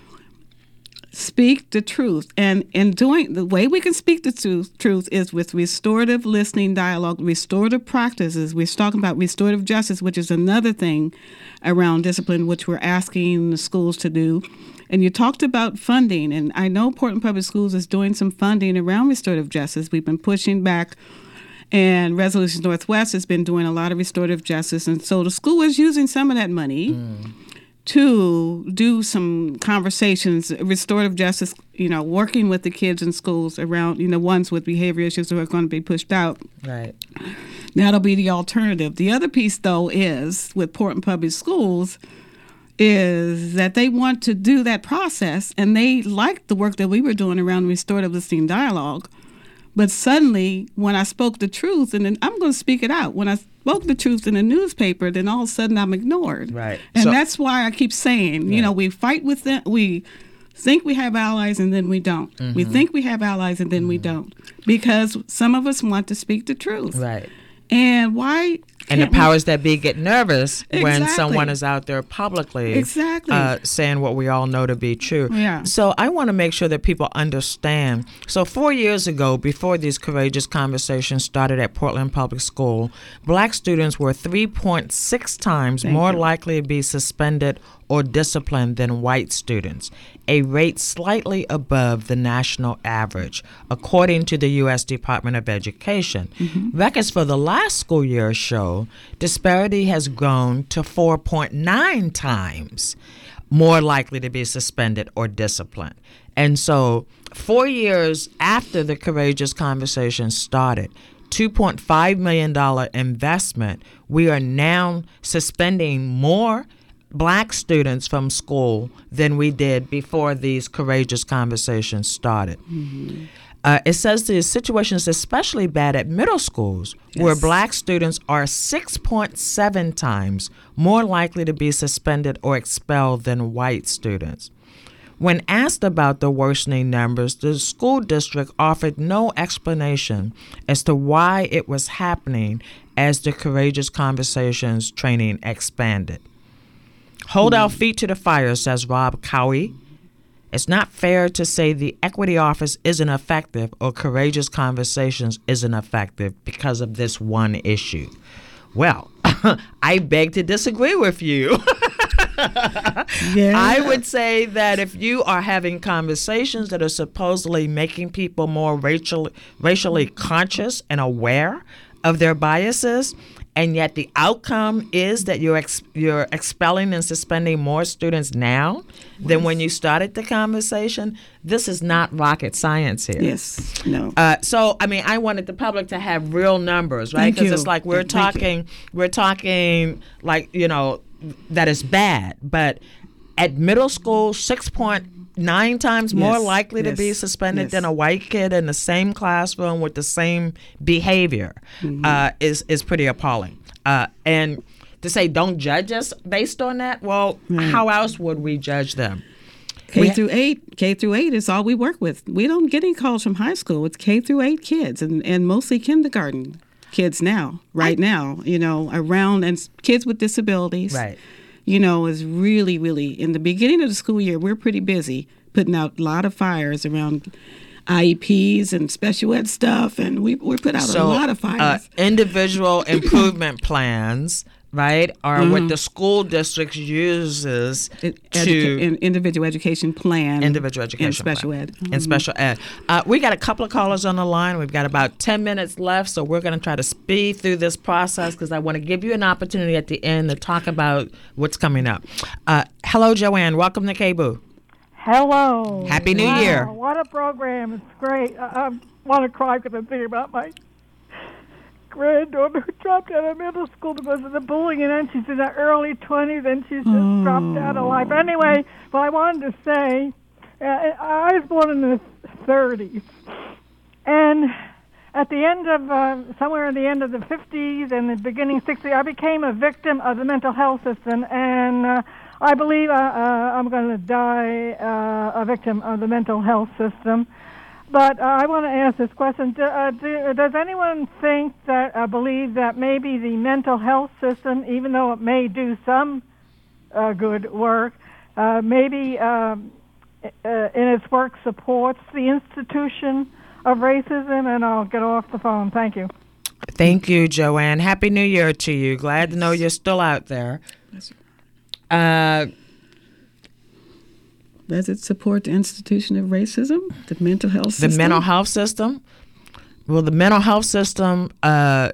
speak the truth. And in doing the way we can speak the truth, truth is with restorative listening dialogue, restorative practices. We're talking about restorative justice, which is another thing around discipline, which we're asking the schools to do. And you talked about funding, and I know Portland Public Schools is doing some funding around restorative justice. We've been pushing back. And Resolutions Northwest has been doing a lot of restorative justice. And so the school is using some of that money mm. to do some conversations, restorative justice, you know, working with the kids in schools around, you know, ones with behavior issues who are going to be pushed out. Right. That'll be the alternative. The other piece, though, is with Portland Public Schools is that they want to do that process. And they like the work that we were doing around restorative listening dialogue. But suddenly, when I spoke the truth, and then I'm going to speak it out, when I spoke the truth in the newspaper, then all of a sudden I'm ignored. Right. And so, that's why I keep saying, you right. know, we fight with them, we think we have allies and then we don't. Mm-hmm. We think we have allies and then mm-hmm. we don't, because some of us want to speak the truth. Right. And why? And the powers we... that be get nervous exactly. when someone is out there publicly exactly. uh, saying what we all know to be true. Yeah. So I want to make sure that people understand. So four years ago, before these courageous conversations started at Portland Public School, black students were three point six times Thank more you. likely to be suspended or disciplined than white students, a rate slightly above the national average, according to the U S Department of Education. Mm-hmm. Records for the last school year show disparity has grown to four point nine times more likely to be suspended or disciplined. And so four years after the Courageous Conversation started, two point five million dollars investment, we are now suspending more black students from school than we did before these courageous conversations started. Mm-hmm. Uh, it says the situation is especially bad at middle schools, yes. where black students are six point seven times more likely to be suspended or expelled than white students. When asked about the worsening numbers, the school district offered no explanation as to why it was happening as the Courageous Conversations training expanded. Hold our feet to the fire, says Rob Cowie. It's not fair to say the Equity Office isn't effective or Courageous Conversations isn't effective because of this one issue. Well, I beg to disagree with you. Yeah. I would say that if you are having conversations that are supposedly making people more racial, racially conscious and aware of their biases, and yet the outcome is that you're ex- you're expelling and suspending more students now than when you started the conversation, this is not rocket science here. Yes, no. Uh, so, I mean, I wanted the public to have real numbers, right? Because it's like we're Thank talking, you. we're talking like, you know, that is bad. But at middle school, six point nine times more yes, likely yes, to be suspended yes. than a white kid in the same classroom with the same behavior mm-hmm. uh, is is pretty appalling. Uh, and to say don't judge us based on that, well, right. how else would we judge them? K we, through eight, K through eight is all we work with. We don't get any calls from high school. It's K through eight kids, and, and mostly kindergarten kids now, right I, now, you know, around, and kids with disabilities. Right. You know, is really, really, in the beginning of the school year, we're pretty busy putting out a lot of fires around I E Ps and special ed stuff, and we we put out so, a lot of fires. Uh, individual improvement plans, right, are mm-hmm. what the school district uses it, to educa- in individual education plan, individual education and special plan. ed, mm-hmm. and special ed. Uh, we got a couple of callers on the line. We've got about ten minutes left, so we're going to try to speed through this process because I want to give you an opportunity at the end to talk about what's coming up. Uh, hello, Joanne. Welcome to K B O O. Hello. Happy New wow, Year. What a program. It's great. I, I want to cry because I'm thinking about my granddaughter who dropped out of middle school because of the bullying, and then she's in her early twenties, and she's just oh. dropped out of life. Anyway, what I wanted to say, uh, I was born in the thirties, and at the end of, uh, somewhere at the end of the fifties and the beginning sixties, I became a victim of the mental health system, and uh, I believe uh, uh, I'm going to die uh, a victim of the mental health system. But uh, I want to ask this question. Do, uh, do, does anyone think that, uh, believe that maybe the mental health system, even though it may do some uh, good work, uh, maybe um, uh, in its work supports the institution of racism? And I'll get off the phone. Thank you. Thank you, Joanne. Happy New Year to you. Glad to know you're still out there. Uh, Does it support the institution of racism, the mental health system? The mental health system? Well, the mental health system, uh,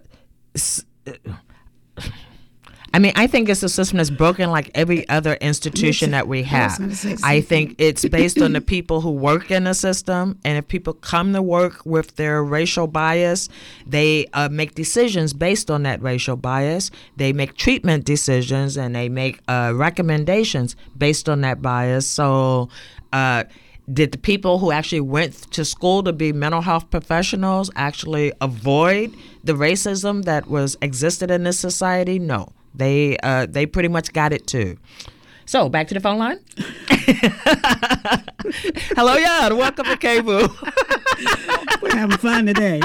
I mean, I think it's a system that's broken like every other institution that we have. I think it's based on the people who work in the system, and if people come to work with their racial bias, they uh, make decisions based on that racial bias. They make treatment decisions, and they make uh, recommendations based on that bias. So uh, did the people who actually went to school to be mental health professionals actually avoid the racism that was existed in this society? No. They uh, they pretty much got it too. So, back to the phone line. Hello, Jan. Welcome to K B O O. We're having fun today.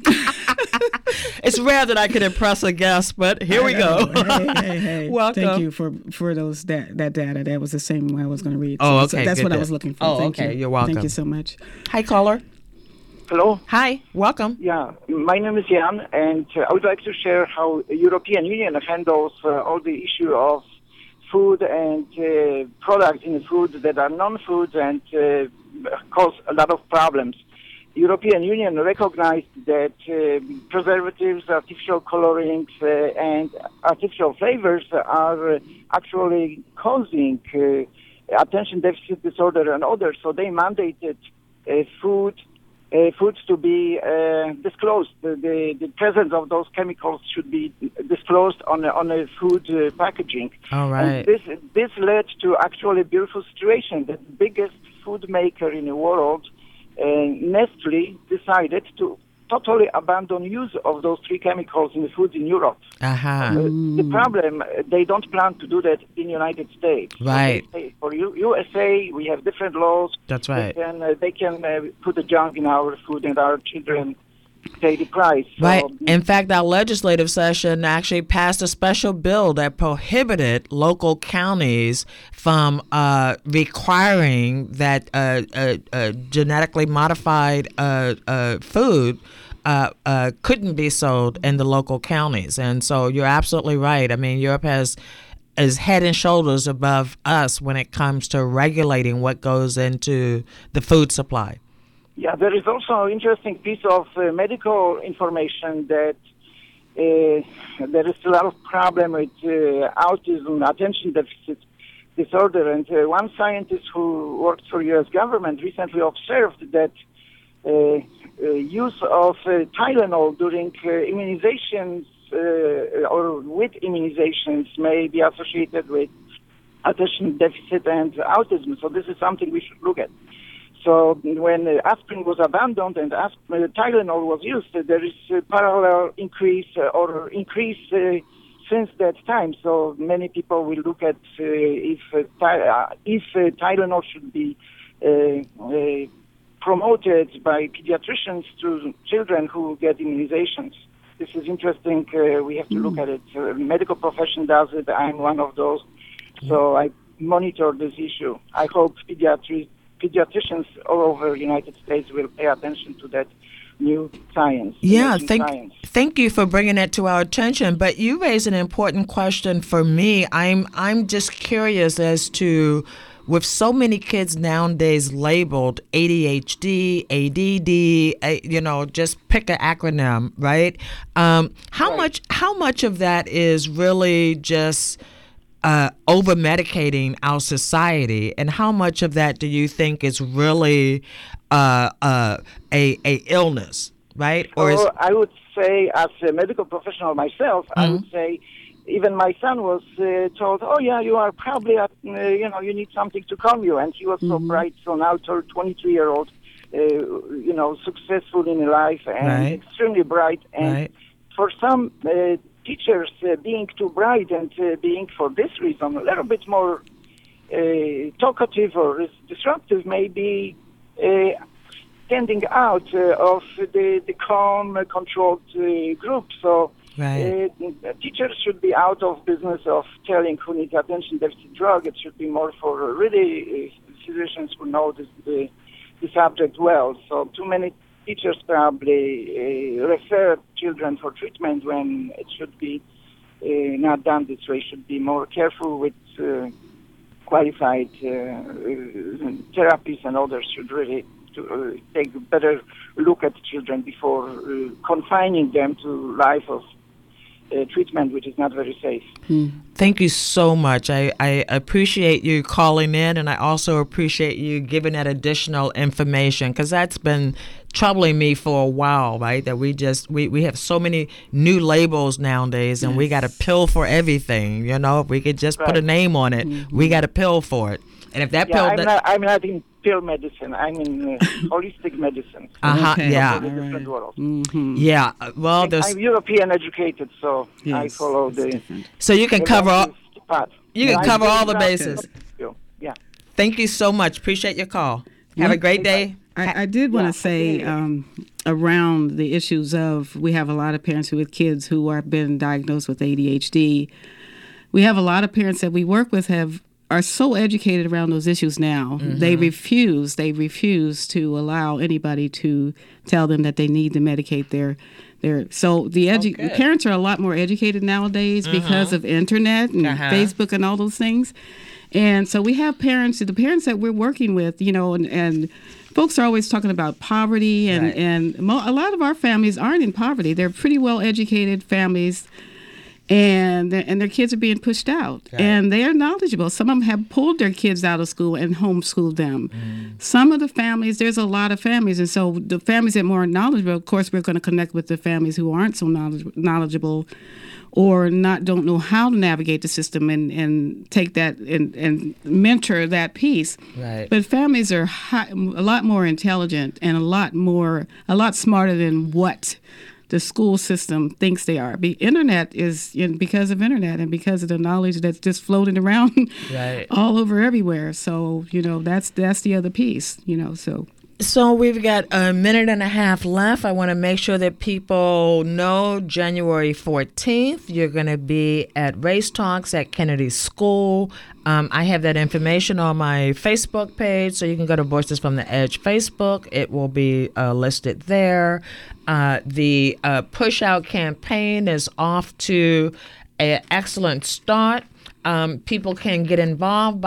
It's rare that I can impress a guest, but here we go. Hey, hey, hey. Welcome. Thank you for, for those that, that data. That was the same one I was going to read. Oh, So- okay. so that's good what I bit. was looking for. Oh, Thank okay. you. You're welcome. Thank you so much. Hi, caller. Hello. Hi. Welcome. Yeah, my name is Jan, and uh, I would like to share how the European Union handles uh, all the issue of food and uh, products in food that are non-food and uh, cause a lot of problems. The European Union recognized that uh, preservatives, artificial colorings, uh, and artificial flavors are uh, actually causing uh, attention deficit disorder and others. So they mandated uh, food uh, foods to be uh, disclosed. The, the the presence of those chemicals should be disclosed on a, on a food uh, packaging. All right. And this this led to actually a beautiful situation. The biggest food maker in the world, uh, Nestle, decided to totally abandon use of those three chemicals in the foods in Europe. Uh-huh. Uh, the problem, uh, they don't plan to do that in the United States. Right. So they say, for U- U S A, we have different laws. That's right. They can, uh, they can uh, put the junk in our food and our children pay the price. So, Right. In fact, our legislative session actually passed a special bill that prohibited local counties from uh, requiring that uh, uh, uh, genetically modified uh, uh, food uh, uh, couldn't be sold in the local counties. And so you're absolutely right. I mean, Europe has is head and shoulders above us when it comes to regulating what goes into the food supply. Yeah, there is also an interesting piece of uh, medical information that uh, there is a lot of problem with uh, autism, attention deficit disorder. And uh, one scientist who worked for U S government recently observed that uh, uh, use of uh, Tylenol during uh, immunizations uh, or with immunizations may be associated with attention deficit and autism. So this is something we should look at. So when uh, aspirin was abandoned and asp- uh, Tylenol was used, uh, there is a parallel increase uh, or increase uh, since that time. So many people will look at uh, if uh, ty- uh, if uh, Tylenol should be uh, uh, promoted by pediatricians to children who get immunizations. This is interesting. Uh, we have to look at it. Uh, medical profession does it. I'm one of those. So I monitor this issue. I hope pediatrics pediatricians all over the United States will pay attention to that new science. Yeah, thank, science. thank you for bringing that to our attention. But you raise an important question for me. I'm I'm just curious as to, with so many kids nowadays labeled A D H D, A D D, uh, you know, just pick an acronym, right? Um, how Right. much how much of that is really just Uh, over medicating our society, and how much of that do you think is really uh, uh, a a illness, right? Or is Oh, I would say, as a medical professional myself, I Mhm. would say, even my son was uh, told, "Oh yeah, you are probably, at, uh, you know, you need something to calm you," and he was so bright. So now, twenty-three year old, uh, you know, successful in life and Right. extremely bright, and right? for some uh, teachers, uh, being too bright and uh, being, for this reason, a little bit more uh, talkative or is disruptive, may be uh, standing out uh, of the, the calm, uh, controlled uh, group. So Right. uh, teachers should be out of business of telling who needs attention deficit drug. It should be more for really uh, physicians who know this, the, the subject well. So too many teachers probably uh, refer children for treatment when it should be uh, not done this way. Should be more careful with uh, qualified uh, uh, therapists, and others should really to, uh, take a better look at children before uh, confining them to life of uh, treatment, which is not very safe. Thank you so much. I, I appreciate you calling in, and I also appreciate you giving that additional information, because that's been troubling me for a while, right? That we just, we, we have so many new labels nowadays, and we got a pill for everything, you know? If we could just put a Right. name on it, we got a pill for it. And if that Yeah, pill... I'm, that, not, I'm not in pill medicine. I'm in uh, holistic medicine. Uh-huh, Okay. yeah. Totally different world. Mm-hmm. Yeah, uh, well, there's... I'm European educated, so I Yes, follow it's the different. So you can cover all... path. You can I cover really all the love bases. you. Yeah. Thank you so much. Appreciate your call. Have Yeah. a great day. I, I did want Yeah, to say okay. um, around the issues of we have a lot of parents who with kids who are been diagnosed with A D H D. We have a lot of parents that we work with have are so educated around those issues now. Mm-hmm. They refuse. They refuse to allow anybody to tell them that they need to medicate their their. So the edu- Okay. parents are a lot more educated nowadays because of internet and Uh-huh. Facebook and all those things. And so we have parents, the parents that we're working with, you know, and, and folks are always talking about poverty, and, Right. and mo- a lot of our families aren't in poverty. They're pretty well educated families, and their- and their kids are being pushed out, Right. and they are knowledgeable. Some of them have pulled their kids out of school and homeschooled them. Some of the families, there's a lot of families, and so the families that are more knowledgeable, of course, we're going to connect with the families who aren't so knowledge- knowledgeable or not don't know how to navigate the system and, and take that and, and mentor that piece. Right. But families are high, a lot more intelligent and a lot more, a lot smarter than what the school system thinks they are. The internet is, and because of internet and because of the knowledge that's just floating around Right. all over everywhere. So, you know, that's that's the other piece, you know, so. So we've got a minute and a half left. I want to make sure that people know January fourteenth, you're going to be at Race Talks at Kennedy School. Um, I have that information on my Facebook page, so you can go to Voices from the Edge Facebook. It will be uh, listed there. Uh, the uh, Push Out campaign is off to an excellent start. Um, people can get involved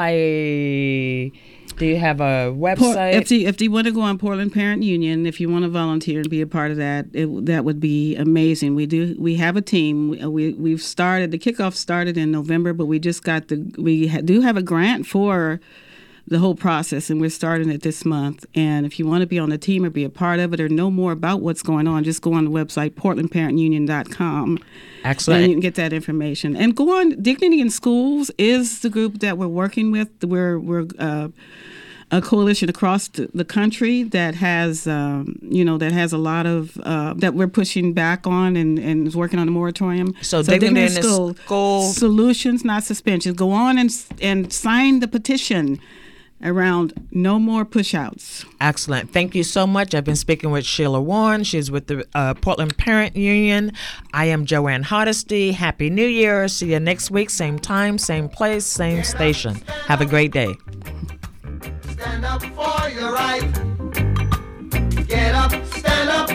by... Do you have a website? If you, if you want to go on Portland Parent Union, if you want to volunteer and be a part of that, it, that would be amazing. We do. We have a team. We, we we've started. The kickoff started in November, but we just got the. We ha, do have a grant for the whole process, and we're starting it this month. And if you want to be on the team or be a part of it or know more about what's going on, just go on the website portland parent union dot com. Excellent. And you can get that information. And go on. Dignity in Schools is the group that we're working with. We're we're. Uh, a coalition across the country that has, um, you know, that has a lot of, uh, that we're pushing back on and, and is working on a moratorium. So, so Dignity in School, School. Solutions, not suspensions. Go on and and sign the petition around no more push-outs. Excellent. Thank you so much. I've been speaking with Sheila Warren. She's with the uh, Portland Parent Union. I am Joanne Hardesty. Happy New Year. See you next week. Same time, same place, same station. Have a great day. Stand up for your right. Get up, stand up.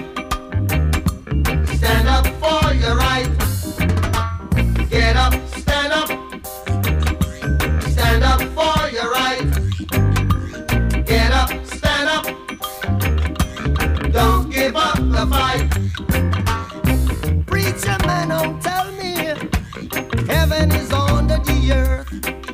Stand up for your right. Get up, stand up. Stand up for your right. Get up, stand up. Don't give up the fight. Preacher man, don't tell me heaven is under the earth.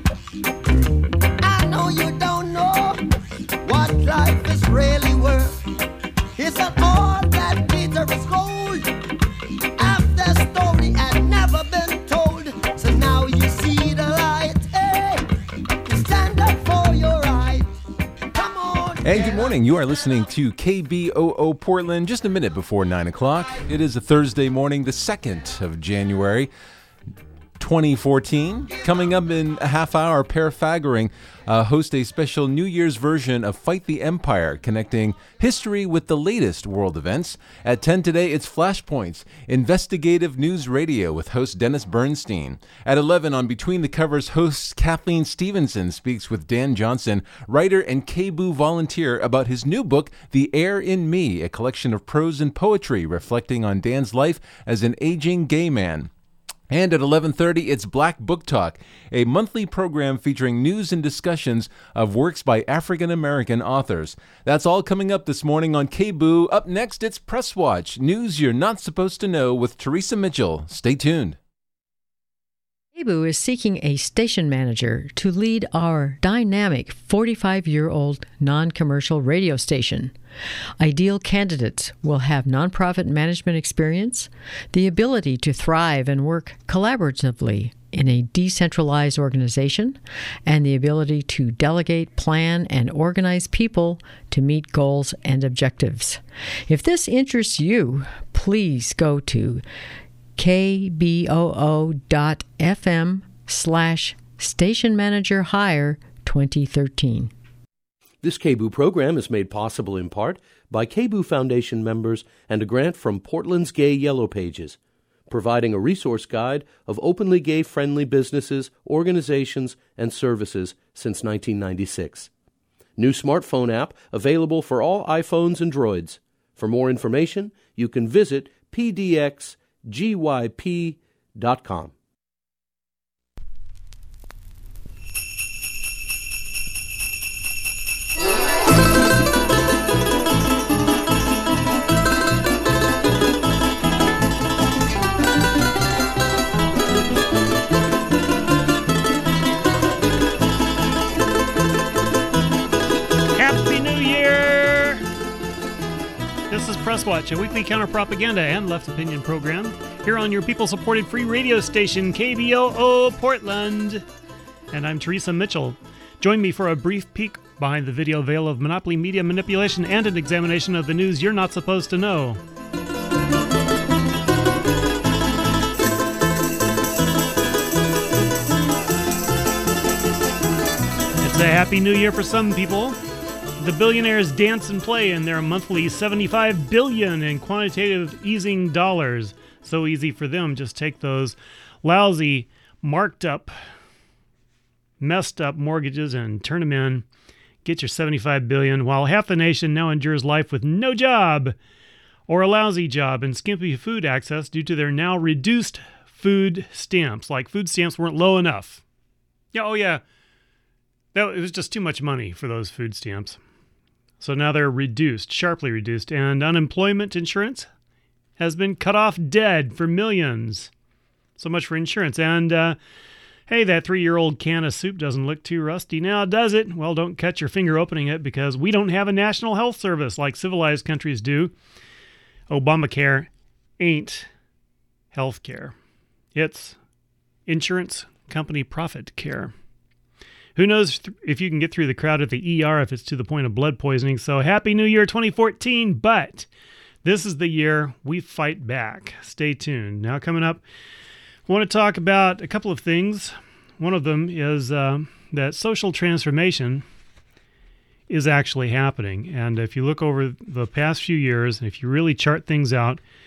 I know you don't know what life is really worth. It's not all that glitter is gold. Half the story had never been told. So now you see the light. Hey, stand up for your right. Come on. And good morning. You are listening to K B O O Portland just a minute before nine o'clock. It is a Thursday morning, the second of January. twenty fourteen. Coming up in a half hour, Parafagoring uh, host a special New Year's version of Fight the Empire, connecting history with the latest world events. At ten today, it's Flashpoints, investigative news radio with host Dennis Bernstein. At eleven, on Between the Covers, host Kathleen Stevenson speaks with Dan Johnson, writer and K B O O volunteer, about his new book, The Air in Me, a collection of prose and poetry reflecting on Dan's life as an aging gay man. And at eleven thirty, it's Black Book Talk, a monthly program featuring news and discussions of works by African-American authors. That's all coming up this morning on K B O O. Up next, it's Press Watch, news you're not supposed to know with Teresa Mitchell. Stay tuned. K B O O is seeking a station manager to lead our dynamic forty-five-year-old non-commercial radio station. Ideal candidates will have nonprofit management experience, the ability to thrive and work collaboratively in a decentralized organization, and the ability to delegate, plan, and organize people to meet goals and objectives. If this interests you, please go to kboo.fm slash Station Manager Hire twenty thirteen. This K B O O program is made possible in part by K B O O Foundation members and a grant from Portland's Gay Yellow Pages, providing a resource guide of openly gay-friendly businesses, organizations, and services since nineteen ninety-six. New smartphone app available for all iPhones and Droids. For more information, you can visit p d x g y p dot com. This is Press Watch, a weekly counter-propaganda and left opinion program here on your people-supported free radio station, K B O O Portland. And I'm Teresa Mitchell. Join me for a brief peek behind the video veil of monopoly media manipulation and an examination of the news you're not supposed to know. It's a happy new year for some people. The billionaires dance and play in their monthly seventy-five billion dollars in quantitative easing dollars. So easy for them, just take those lousy, marked up, messed up mortgages and turn them in. Get your seventy-five billion dollars, while half the nation now endures life with no job or a lousy job and skimpy food access due to their now reduced food stamps. Like food stamps weren't low enough. Yeah, oh yeah, that, it was just too much money for those food stamps. So now they're reduced, sharply reduced, and unemployment insurance has been cut off dead for millions. So much for insurance. And, uh, hey, that three-year-old can of soup doesn't look too rusty now, does it? Well, don't cut your finger opening it because we don't have a national health service like civilized countries do. Obamacare ain't health care. It's insurance company profit care. Who knows th- if you can get through the crowd at the E R if it's to the point of blood poisoning. So happy New Year twenty fourteen, but this is the year we fight back. Stay tuned. Now coming up, I want to talk about a couple of things. One of them is uh, that social transformation is actually happening. And if you look over the past few years, and if you really chart things out,